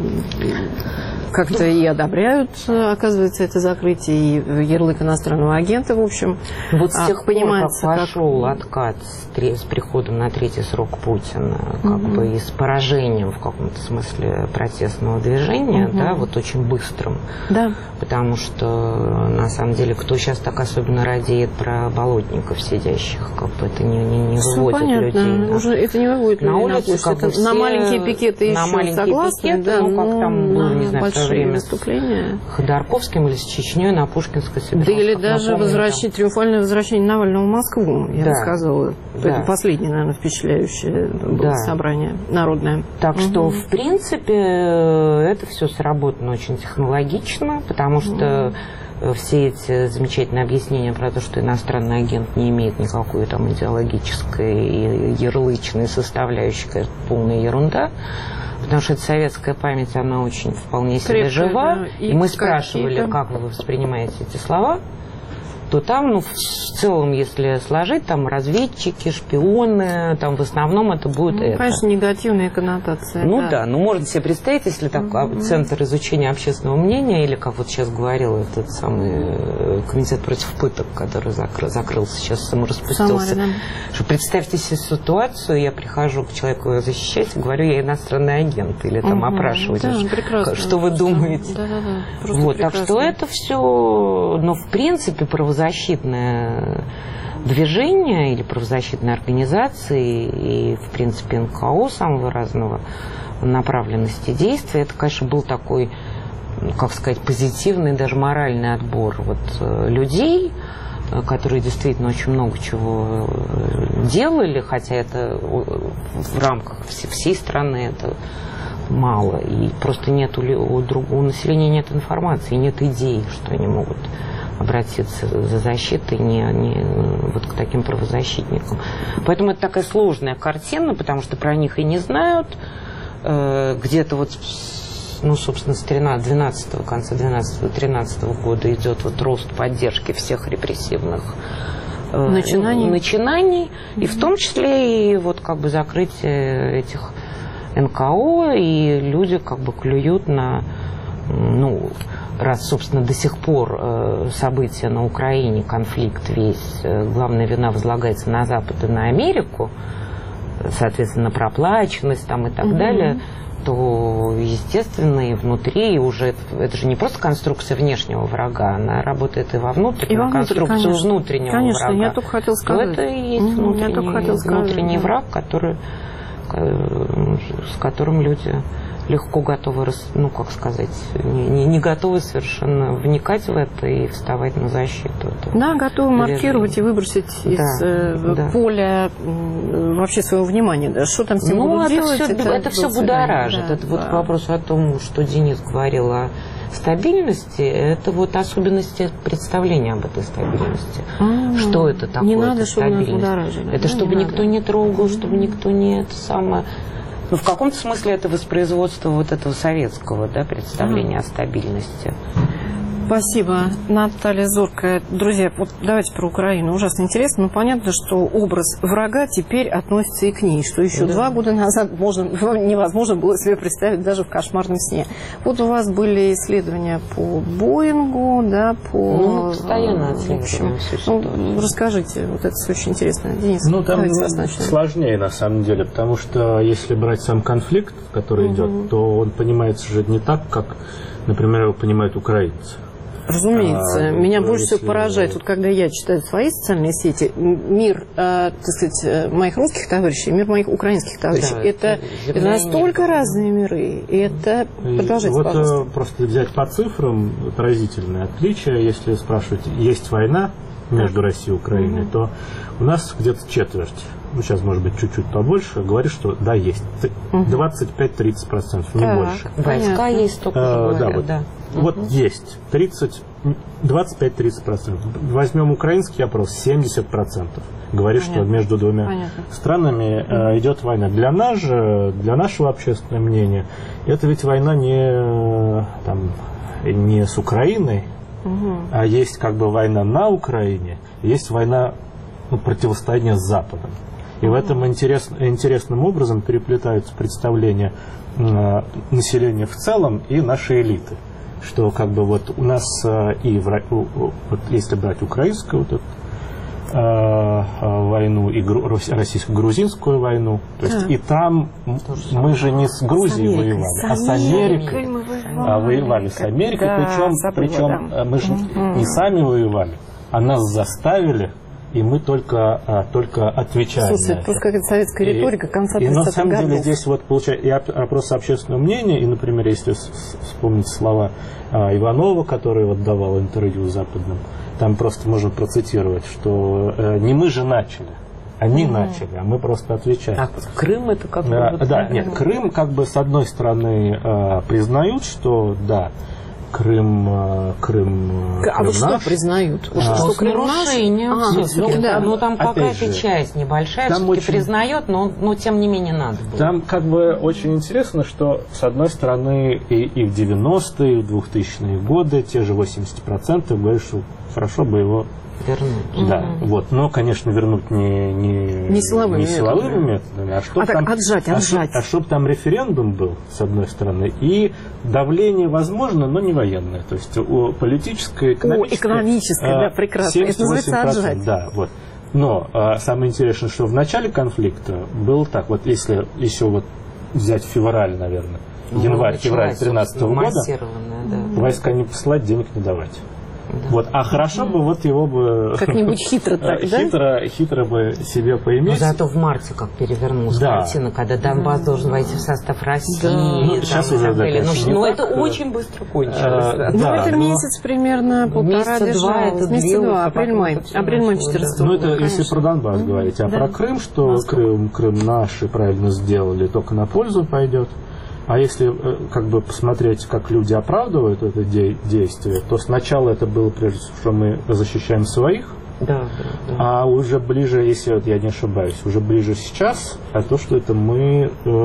как-то и одобряют, оказывается, это закрытие, и ярлык иностранного агента, в общем. Вот с тех пор, как пошел как... откат с, с приходом на третий срок Путина, как mm-hmm. бы и с поражением в каком-то смысле протестного движения, mm-hmm. да, вот очень быстрым. Да. Потому что, на самом деле, кто сейчас так особенно радеет про болотников сидящих, как бы это не, не, не выводит понятно. людей. Да. Уже это не выводит на людей улице, на как бы все... На маленькие пикеты на еще согласны, пикеты, да, ну, как там было, не знаю, в свое время выступления. с Ходорковским или с Чечней на Пушкинской собирался. Да или даже возвращение, триумфальное возвращение Навального в Москву, я да. бы сказала. Да. Это последнее, наверное, впечатляющее было да. собрание народное. Так угу. что, в принципе, это все сработано очень технологично, потому что угу. все эти замечательные объяснения про то, что иностранный агент не имеет никакой там идеологической и ярлычной составляющей, это полная ерунда. Потому что эта советская память, она очень вполне себе жива. Да. И, и мы спрашивали, как вы воспринимаете эти слова, то там, ну, в целом, если сложить, там разведчики, шпионы, там в основном это будет ну, это. Конечно, негативные коннотации. Ну да, да, ну можно себе представить, если так mm-hmm. Центр изучения общественного мнения, или, как вот сейчас говорил этот самый комитет против пыток, который закры, закрылся, сейчас самораспустился. Самаре, да. Что представьте себе ситуацию, я прихожу к человеку его защищать и говорю, я иностранный агент, или там mm-hmm. опрашивать, да, что вы думаете. Да, да, да. Вот, так что это все, ну, в принципе, правозащитное правозащитное движение или правозащитные организации и, в принципе, эн ка о самого разного направленности действия, это, конечно, был такой как сказать, позитивный, даже моральный отбор вот, людей, которые действительно очень много чего делали, хотя это в рамках всей страны это мало. И просто нет у, у населения нет информации, нет идей, что они могут обратиться за защитой не, не вот к таким правозащитникам. Поэтому это такая сложная картина, потому что про них и не знают. Где-то вот, ну, собственно, с двенадцатого, конца двенадцатого-тринадцатого года идет вот рост поддержки всех репрессивных начинаний, начинаний mm-hmm. и в том числе и вот как бы закрытие этих эн ка о, и люди как бы клюют на, ну, раз, собственно, до сих пор э, события на Украине, конфликт весь, э, главная вина возлагается на Запад и на Америку, соответственно, проплаченность там и так mm-hmm. далее, то, естественно, и внутри уже, это, это же не просто конструкция внешнего врага, она работает и во внутреннюю, и во конструкцию конечно. внутреннего конечно, врага. Я только хотел сказать. То это и есть mm-hmm. внутренний, я только хотел сказать, внутренний да. враг, который, с которым люди легко готовы, ну, как сказать, не, не готовы совершенно вникать в это и вставать на защиту. Да, готовы маркировать и выбросить да, из э, да. поля э, вообще своего внимания. Да. Что там с ним ну, будут это делать? Все, это это все будоражит. Да, это да. вот к вопросу о том, что Денис говорил о стабильности, это вот особенности представления об этой стабильности. А-а-а. Что это такое? Не надо, чтобы нас будоражили. Это да, чтобы не никто надо. не трогал, чтобы никто не это самое... Ну, в каком-то смысле это воспроизводство вот этого советского, да, представления mm. о стабильности. Спасибо, Наталья Зоркая. Друзья, вот давайте про Украину. Ужасно интересно, но понятно, что образ врага теперь относится и к ней, что еще да. два года назад можно, невозможно было себе представить даже в кошмарном сне. Вот у вас были исследования по Боингу, да, по... Ну, постоянно отслеживаем всю ситуацию. Ну, расскажите, вот это все очень интересно. Денис, ну, там сложнее, на самом деле, потому что если брать сам конфликт, который угу. идет, то он понимается же не так, как, например, его понимают украинцы. Разумеется. А, Меня больше всего поражает, вот когда я читаю свои социальные сети, мир, э, так сказать, моих русских товарищей, мир моих украинских товарищей, да, это, это настолько разные миры. И это... Продолжайте, вот пожалуйста. Просто взять по цифрам поразительное отличие. Если спрашивать, есть война между Россией и Украиной, mm-hmm. то у нас где-то четверть, ну сейчас может быть чуть-чуть побольше, говорит, что да, есть. двадцать пять - тридцать процентов, не так, больше. Войска есть, только а, говорят, да, вот, да. Вот угу. есть тридцать, двадцать пять - тридцать процентов. Возьмем украинский опрос, семьдесят процентов говорит, понятно. Что между двумя понятно. Странами э, идет война. Для нас же, для нашего общественного мнения, это ведь война не, там, не с Украиной, угу. а есть как бы война на Украине, есть война, ну, противостояние с Западом. И угу. в этом интерес, интересным образом переплетаются представления э, населения в целом и нашей элиты. Что как бы вот у нас э, и в, вот, если брать украинскую вот эту, э, войну и гру, российско-грузинскую войну, то есть да. и там мы же не с Грузией с воевали, а с Америкой а воевали с Америкой, да, причем, причем да. мы же угу. не сами воевали, а нас заставили. И мы только, а, только отвечаем. Слушай, это просто какая-то советская риторика конца тридцатых годов. И на самом годов. деле здесь вот получается и опрос общественного мнения, и, например, если вспомнить слова а, Иванова, который вот давал интервью западным, там просто можно процитировать, что э, не мы же начали, они mm-hmm. начали, а мы просто отвечаем. А Крым это как бы... А, да, нет, Крым как бы с одной стороны э, признают, что да, Крым, Крым, а Крым вот наш. Что признают? А, что, что Крым наш? А, ну, да, ну там какая-то часть небольшая все-таки очень... признает, но, но тем не менее надо было. Там как бы очень интересно, что с одной стороны и, и в девяностые, и в двухтысячные годы те же восемьдесят процентов говорят, что хорошо бы его вернуть. Да, mm-hmm. вот, но, конечно, вернуть не, не, не силовыми, не силовыми методами, а чтобы а там, отжать, отжать. А, а чтобы там референдум был, с одной стороны, и давление возможно, но не военное, то есть о, политическое, экономическое. О, экономическое, а, да, прекрасно. Это называется отжать. Да, вот. Но а, самое интересное, что в начале конфликта было так, вот если еще вот взять февраль, наверное, ну, январь-февраль тринадцатого года, да. войска не посылать, денег не давать. Вот, а хорошо бы вот его бы... Как-нибудь хитро так, да? Хитро, хитро бы себе поиметь. Но зато в марте как перевернулась да. картина, когда Донбасс должен войти в состав России. Да. Ну, сейчас уже, да, но, но это очень быстро кончилось. А, да. Ну, это месяц примерно, полтора держалось. Месяца два, апрель-май. Апрель-май четырнадцатого года. Ну, это если про Донбасс говорить. А да. про Крым, что Крым, Крым наши правильно сделали, только на пользу пойдет. А если как бы посмотреть, как люди оправдывают это де- действие, то сначала это было прежде всего, что мы защищаем своих, да, да, да. а уже ближе, если вот я не ошибаюсь, уже ближе сейчас, а то, что это мы э,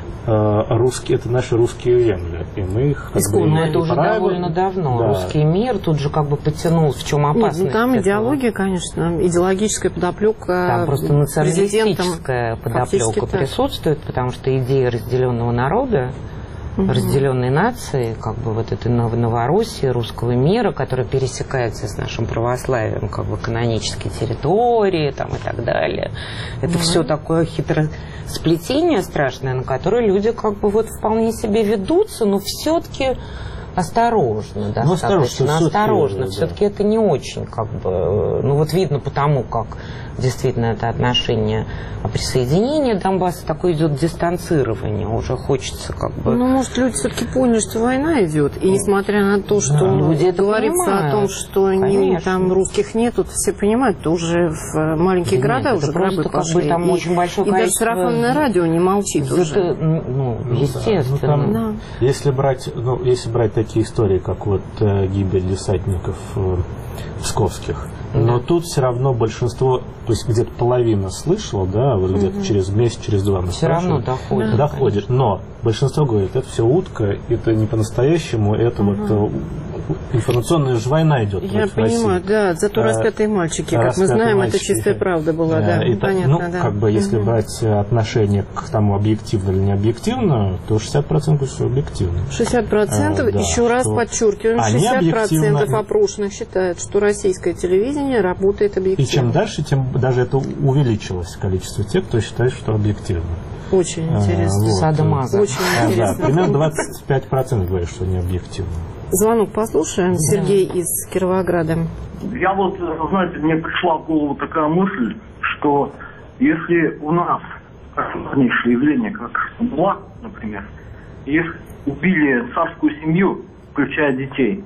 э, русские, это наши русские земли, и мы их как бы, но это уже правильно, довольно давно. Да. Русский мир тут же как бы подтянулся, в чем опасность. Нет, ну там этого. Идеология, конечно, идеологическая подоплека. Там просто националистическая подоплека присутствует, потому что идея разделенного народа, угу. разделенной нации, как бы вот этой Новороссии, русского мира, которая пересекается с нашим православием, как бы канонические территории там, и так далее. Это угу. все такое хитросплетение страшное, на которое люди как бы вот вполне себе ведутся, но все-таки осторожно, достаточно ну, осторожно. Все-таки да. это не очень, как бы, ну вот видно потому, как действительно это отношение о присоединении Донбасса, такое идет дистанцирование, уже хочется как бы... Ну, может, люди все-таки поняли, что война идет, и несмотря на то, что да, люди говорится понимают. О том, что не, там русских нет, тут все понимают, то уже в маленькие да города нет, уже гробы пошли. Как бы, там и, очень большое и количество... даже сарафанное радио не молчит это, уже. Ну, естественно. Да, ну, там, да. Если брать, ну, если брать такие истории, как вот э, гибель десантников э, псковских, но тут все равно большинство, то есть где-то половина слышала, да, вот где-то угу. через месяц, через два мы все равно доходит. Да, доходит, но большинство говорит, это все утка, это не по-настоящему, это угу. вот информационная же война идет. Я понимаю, России. Да, зато распятые мальчики, как распятые мы знаем, мальчики. Это чистая правда была, да, и понятно, ну, да. как бы, если угу. брать отношение к тому, объективно или не объективно, то шестьдесят процентов все объективно. шестьдесят процентов, а, да, еще раз подчеркиваем, шестьдесят процентов опрошенных считают, что российское телевидение работает объективно. И чем дальше, тем даже это увеличилось количество тех, кто считает, что объективно. Очень интересно. А, вот. Садомаза. Очень а, интересно. Да, примерно двадцать пять процентов говорят, что не объективно. Звонок послушаем. Да. Сергей из Кировограда. Я вот, знаете, мне пришла в голову такая мысль, что если у нас важнейшее явление, как ГУЛАГ, например, их убили царскую семью, включая детей,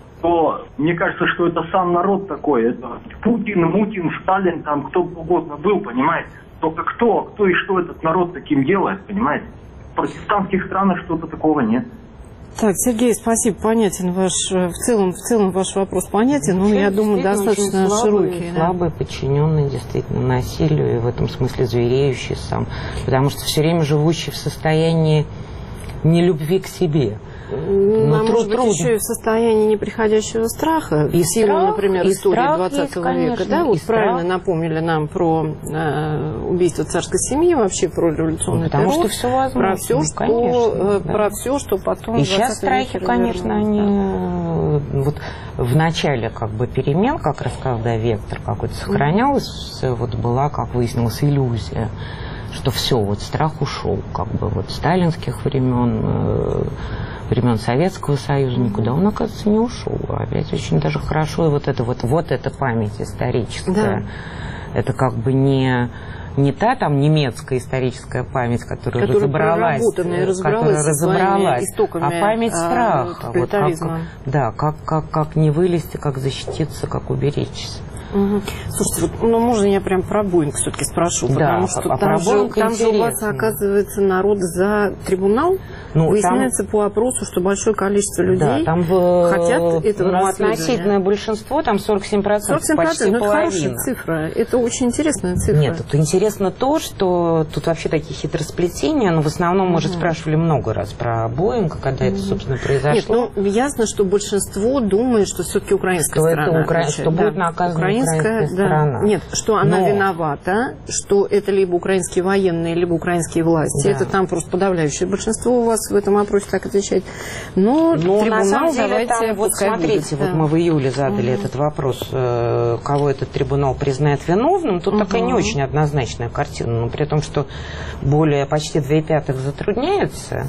то мне кажется, что это сам народ такой. Это Путин, Мутин, Сталин, там кто угодно был, понимаете? Только кто, кто и что этот народ таким делает, понимаете? В протестантских странах что-то такого нет. Так, Сергей, спасибо, понятен ваш, в целом, в целом ваш вопрос понятен, но я думаю, достаточно широкий. Да? Слабый, подчиненный действительно насилию, и в этом смысле звереющий сам, потому что все время живущий в состоянии нелюбви к себе. Ну, а может быть, трудно. Еще и в состоянии неприходящего страха, и в силу, страх, например, истории двадцатого века. Да, вот правильно страх. Напомнили нам про э, убийство царской семьи, вообще про революционный Потому террор. Что все возможно. Про все, ну, что, конечно, да. про все, что потом... И сейчас страхи, конечно, они... Да. Вот в начале как бы перемен, как рассказал, да, вектор какой-то сохранялось, mm-hmm. вот была, как выяснилось, иллюзия, что все, вот страх ушел, как бы вот сталинских времен... Э, времен Советского Союза никуда он, оказывается, не ушел. Опять очень даже хорошо. И вот это вот, вот эта память историческая, да. это как бы не, не та там немецкая историческая память, которая, которая разобралась, разобралась, которая разобралась а память страха. Вот как, да, как, как, как не вылезти, как защититься, как уберечься. Угу. Слушайте, вот, ну можно я прям про Боинг все-таки спрошу, да, потому что а там, же, там же у вас оказывается народ за трибунал. Ну, выясняется там, по опросу, что большое количество людей да, там в, хотят этого ну, относительное большинство, там сорок семь процентов, сорок семь процентов, почти ну, половина. Это хорошая цифра, это очень интересная цифра. Нет, тут интересно то, что тут вообще такие хитросплетения, но в основном мы же угу. спрашивали много раз про Боинг, когда угу. это, собственно, произошло. Нет, ну ясно, что большинство думает, что все-таки украинская что сторона. Это укра... Что будет да, наказана украинская, украинская да. сторона. Нет, что она но... виновата, что это либо украинские военные, либо украинские власти. Да. Это там просто подавляющее большинство у вас в этом опросе так отвечает. Но, но трибунал, на самом деле, давайте, там, вот смотрите, будет, вот да. мы в июле задали угу. этот вопрос, э, кого этот трибунал признает виновным. Тут угу. такая не очень однозначная картина, но при том, что более почти две пятых затрудняются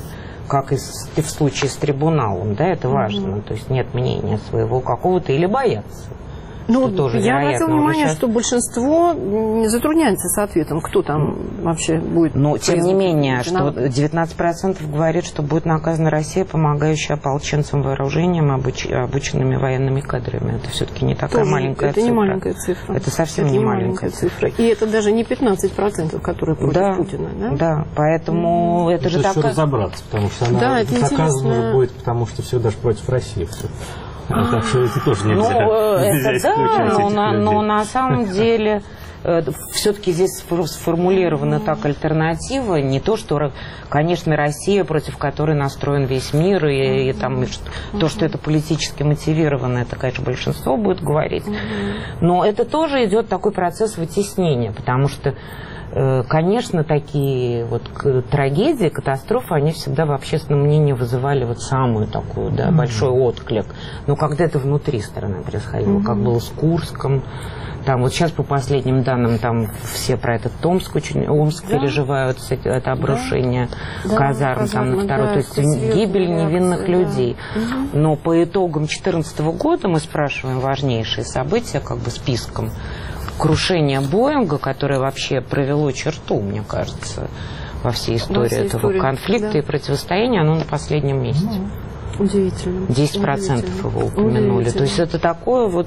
как и в случае с трибуналом, да, это важно. Mm-hmm. То есть нет мнения своего какого-то или боятся. Ну, тоже я обратила внимание, сейчас... что большинство затрудняется с ответом, кто там вообще будет. Но, тем не менее, что девятнадцать процентов говорит, что будет наказана Россия, помогающая ополченцам вооружением, обуч... обученными военными кадрами. Это все-таки не такая тоже маленькая это цифра. Это не маленькая цифра. Это совсем это не, не маленькая, маленькая цифра. цифра. И это даже не пятнадцать процентов, которые против да, Путина, да? Да, поэтому mm-hmm. это, это же такая... разобраться, потому что она да, доказана интересно... будет, потому что все даже против России все. А, так что это тоже нельзя. Ну, это да, но на, но на самом деле э, все-таки здесь сформулирована так альтернатива. Не то, что, конечно, Россия, против которой настроен весь мир, и, и там, и что, то, что это политически мотивировано, это, конечно, большинство будет говорить. Но это тоже идет такой процесс вытеснения, потому что конечно, такие вот трагедии, катастрофы, они всегда в общественном мнении вызывали вот самую такую, да, mm-hmm. большой отклик. Но когда это внутри страны происходило, mm-hmm. как было с Курском, там вот сейчас по последним данным там все про этот Томск очень, Омск да. переживают это обрушение да. казарм, да, там на второй, да, то есть гибель невинных реакции, людей. Да. Mm-hmm. Но по итогам две тысячи четырнадцатого года мы спрашиваем важнейшие события, как бы списком. Крушение Боинга, которое вообще провело черту, мне кажется, во всей истории во всей этого истории, конфликта да. и противостояния, оно на последнем месте. Ну, удивительно. десять процентов его упомянули. То есть это такое вот...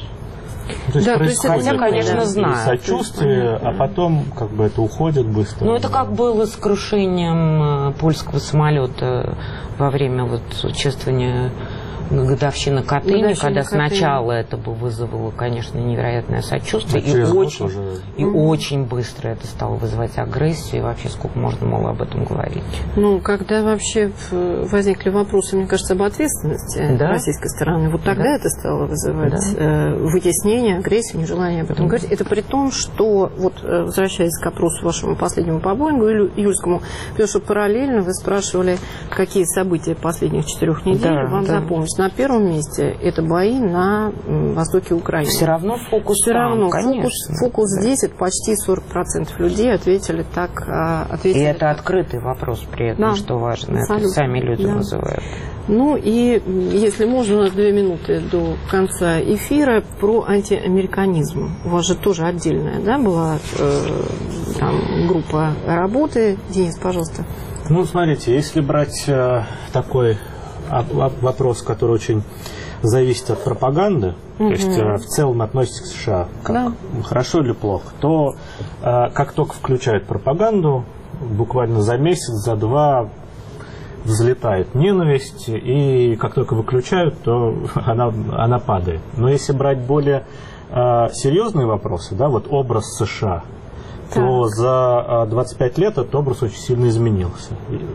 То есть да, хотя, конечно, знаю. Сочувствие, а потом как бы это уходит быстро. Ну, это как было с крушением польского самолета во время вот чествования годовщина Катыни, годовщина когда Катыни. Сначала это бы вызвало, конечно, невероятное сочувствие, и очень, уже... и mm-hmm. очень быстро это стало вызывать агрессию, и вообще сколько можно было об этом говорить. Ну, когда вообще возникли вопросы, мне кажется, об ответственности да? российской стороны, вот тогда да? это стало вызывать да? э, вытеснение, агрессию, нежелание об этом mm-hmm. говорить. Это при том, что, вот возвращаясь к опросу вашему последнему по Боингу, июльскому, потому что параллельно вы спрашивали, какие события последних четырех недель да, вам да. запомнились. На первом месте это бои на востоке Украины. Все равно фокус Все там, равно конечно. Фокус, фокус да. здесь, это почти сорок процентов людей ответили так. Ответили и это так. открытый вопрос при этом, да. что важно. Абсолютно. Это сами люди да. называют. Ну и, если можно, у нас две минуты до конца эфира про антиамериканизм. У вас же тоже отдельная, да, была э, там, группа работы. Денис, пожалуйста. Ну, смотрите, если брать э, такой... вопрос, который очень зависит от пропаганды, угу. то есть в целом относится к США, как да. хорошо или плохо, то как только включают пропаганду, буквально за месяц, за два взлетает ненависть, и как только выключают, то она, она падает. Но если брать более серьезные вопросы, да, вот образ США, то так. за двадцать пять лет этот образ очень сильно изменился.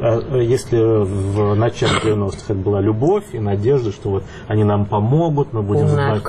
Если в начале девяностых это была любовь и надежда, что вот они нам помогут, мы будем брать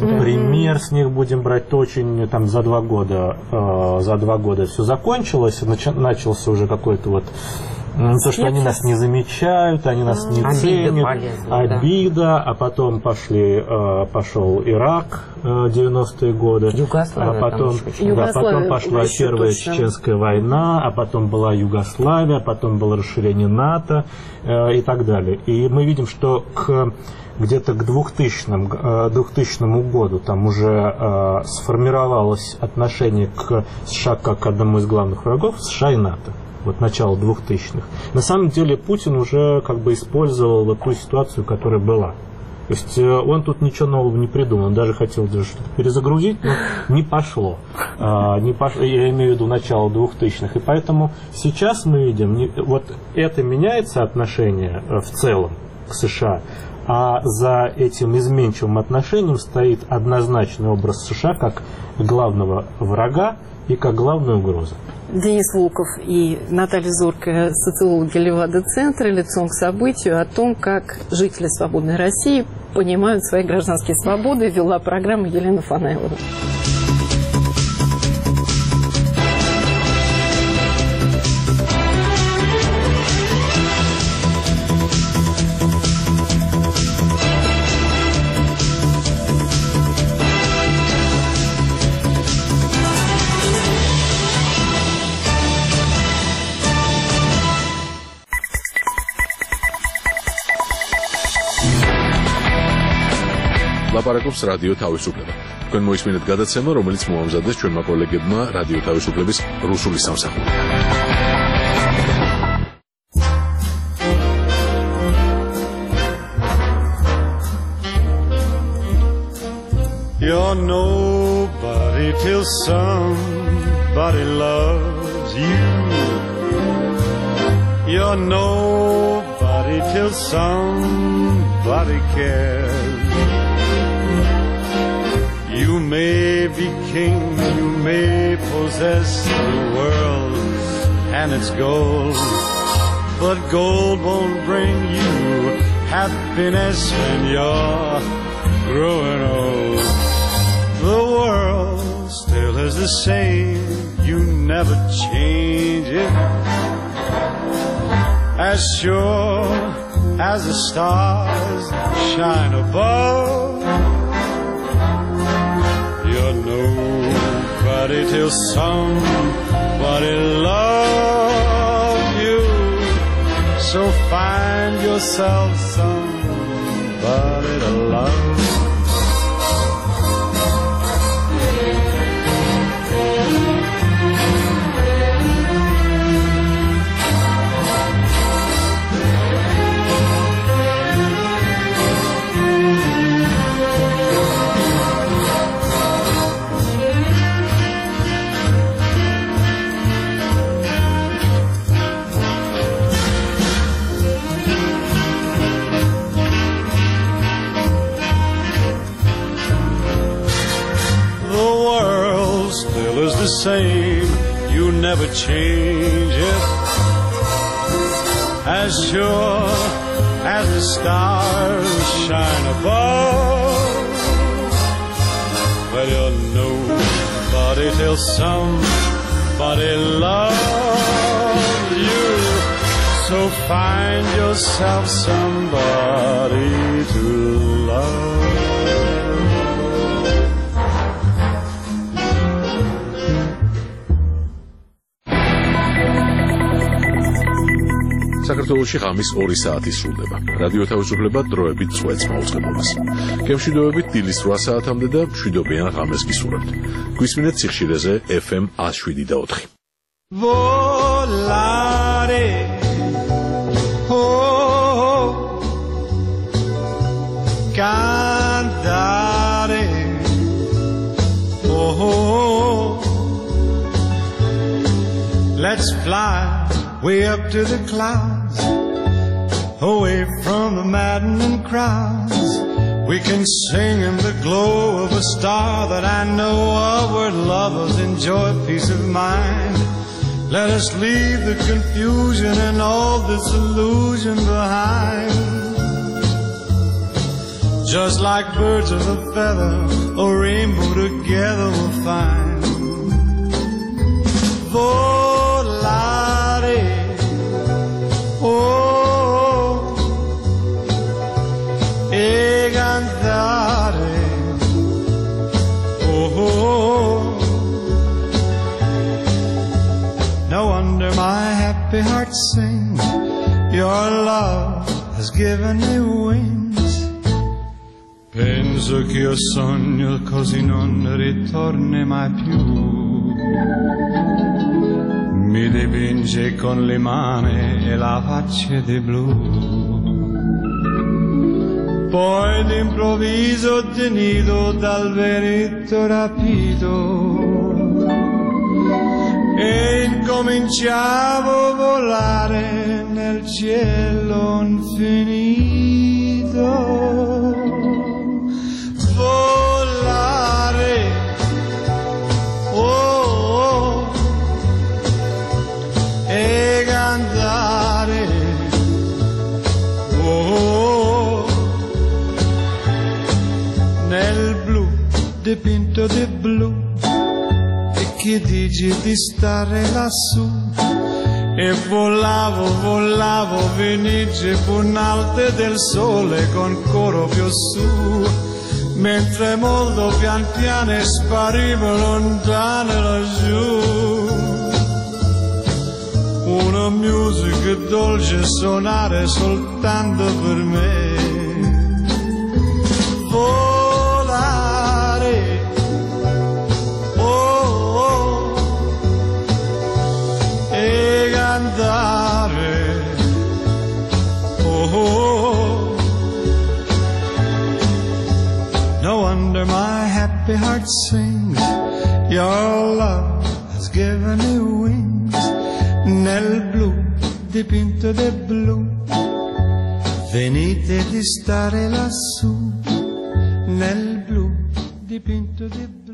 пример с них будем брать, то очень там за два года за два года все закончилось, начался уже какой-то вот то, что они нас не замечают, они нас не ценят, обида, да. а потом пошли, пошел Ирак девяностые годы, Югославия, а потом, да, потом пошла первая точно. Чеченская война, а потом была Югославия, потом было расширение НАТО и так далее. И мы видим, что к где-то к двухтысячному, двухтысячному году там уже э, сформировалось отношение к США как к одному из главных врагов США и НАТО. Вот начало двухтысячных. На самом деле Путин уже как бы использовал вот ту ситуацию, которая была. То есть он тут ничего нового не придумал. Он даже хотел даже что-то перезагрузить, но не пошло. А, не пошло. Я имею в виду начало двухтысячных. И поэтому сейчас мы видим, не, вот это меняется отношение в целом к США, а за этим изменчивым отношением стоит однозначный образ США как главного врага и как главную угрозу. Денис Волков и Наталья Зоркая, социологи Левада-центра, лицом к событию, о том, как жители свободной России понимают свои гражданские свободы, вела программу Елена Фанайлова. ლაპარაკობს რადიო თავისუფლება. თქვენ მოისმინეთ გადაცემა, რომელიც მოამზადეს ჩვენმა კოლეგებმა რადიო თავისუფლების რუსული სამსახური. You're nobody till somebody loves you. You're nobody till somebody cares. You may be king, you may possess the world and its gold, but gold won't bring you happiness when you're growing old. The world still is the same, you never change it. As sure as the stars shine above, you're nobody till somebody loves you. So find yourself somebody to love. Same, you never change it. As sure as the stars shine above, well, you're nobody till somebody loves you. So find yourself somebody to love. საქართველოში ღამის ორი საათი სრულდება. რადიო თავისუფლება დროებით წვეთს მაუწყებლობას. გემშვიდობებით დილის რვა საათამდე და მშვიდობიან ღამეს გისურვებთ. გვისმინეთ სიხშირეზე ეფ ემ one oh seven და four. Volare, oh, cantare, oh, let's fly way up to the clouds, away from the maddening crowds. We can sing in the glow of a star that I know of, where lovers enjoy peace of mind. Let us leave the confusion and all disillusion behind. Just like birds of a feather, a rainbow together we'll find. Volare, oh, e cantare, oh. No wonder my happy heart sings. Your love has given me wings. Penso che io sogno così non ritorni mai più. Mi dipinge con le mani e la faccia di blu. Poi d'improvviso tenido dal vento rapito e incominciavo a volare nel cielo infinito. Volare, oh, e cantare, oh, nel blu dipinto di blu. E che dici di stare lassù? E volavo, volavo, venice punalte del sole con coro più su, mentre molto pian piano sparivo lontano laggiù. Una musica dolce suonare soltanto per me. Oh, heart sings. Your love has given me wings. Nel blu, dipinto di blu, venite di stare lassù. Nel blu, dipinto di blu.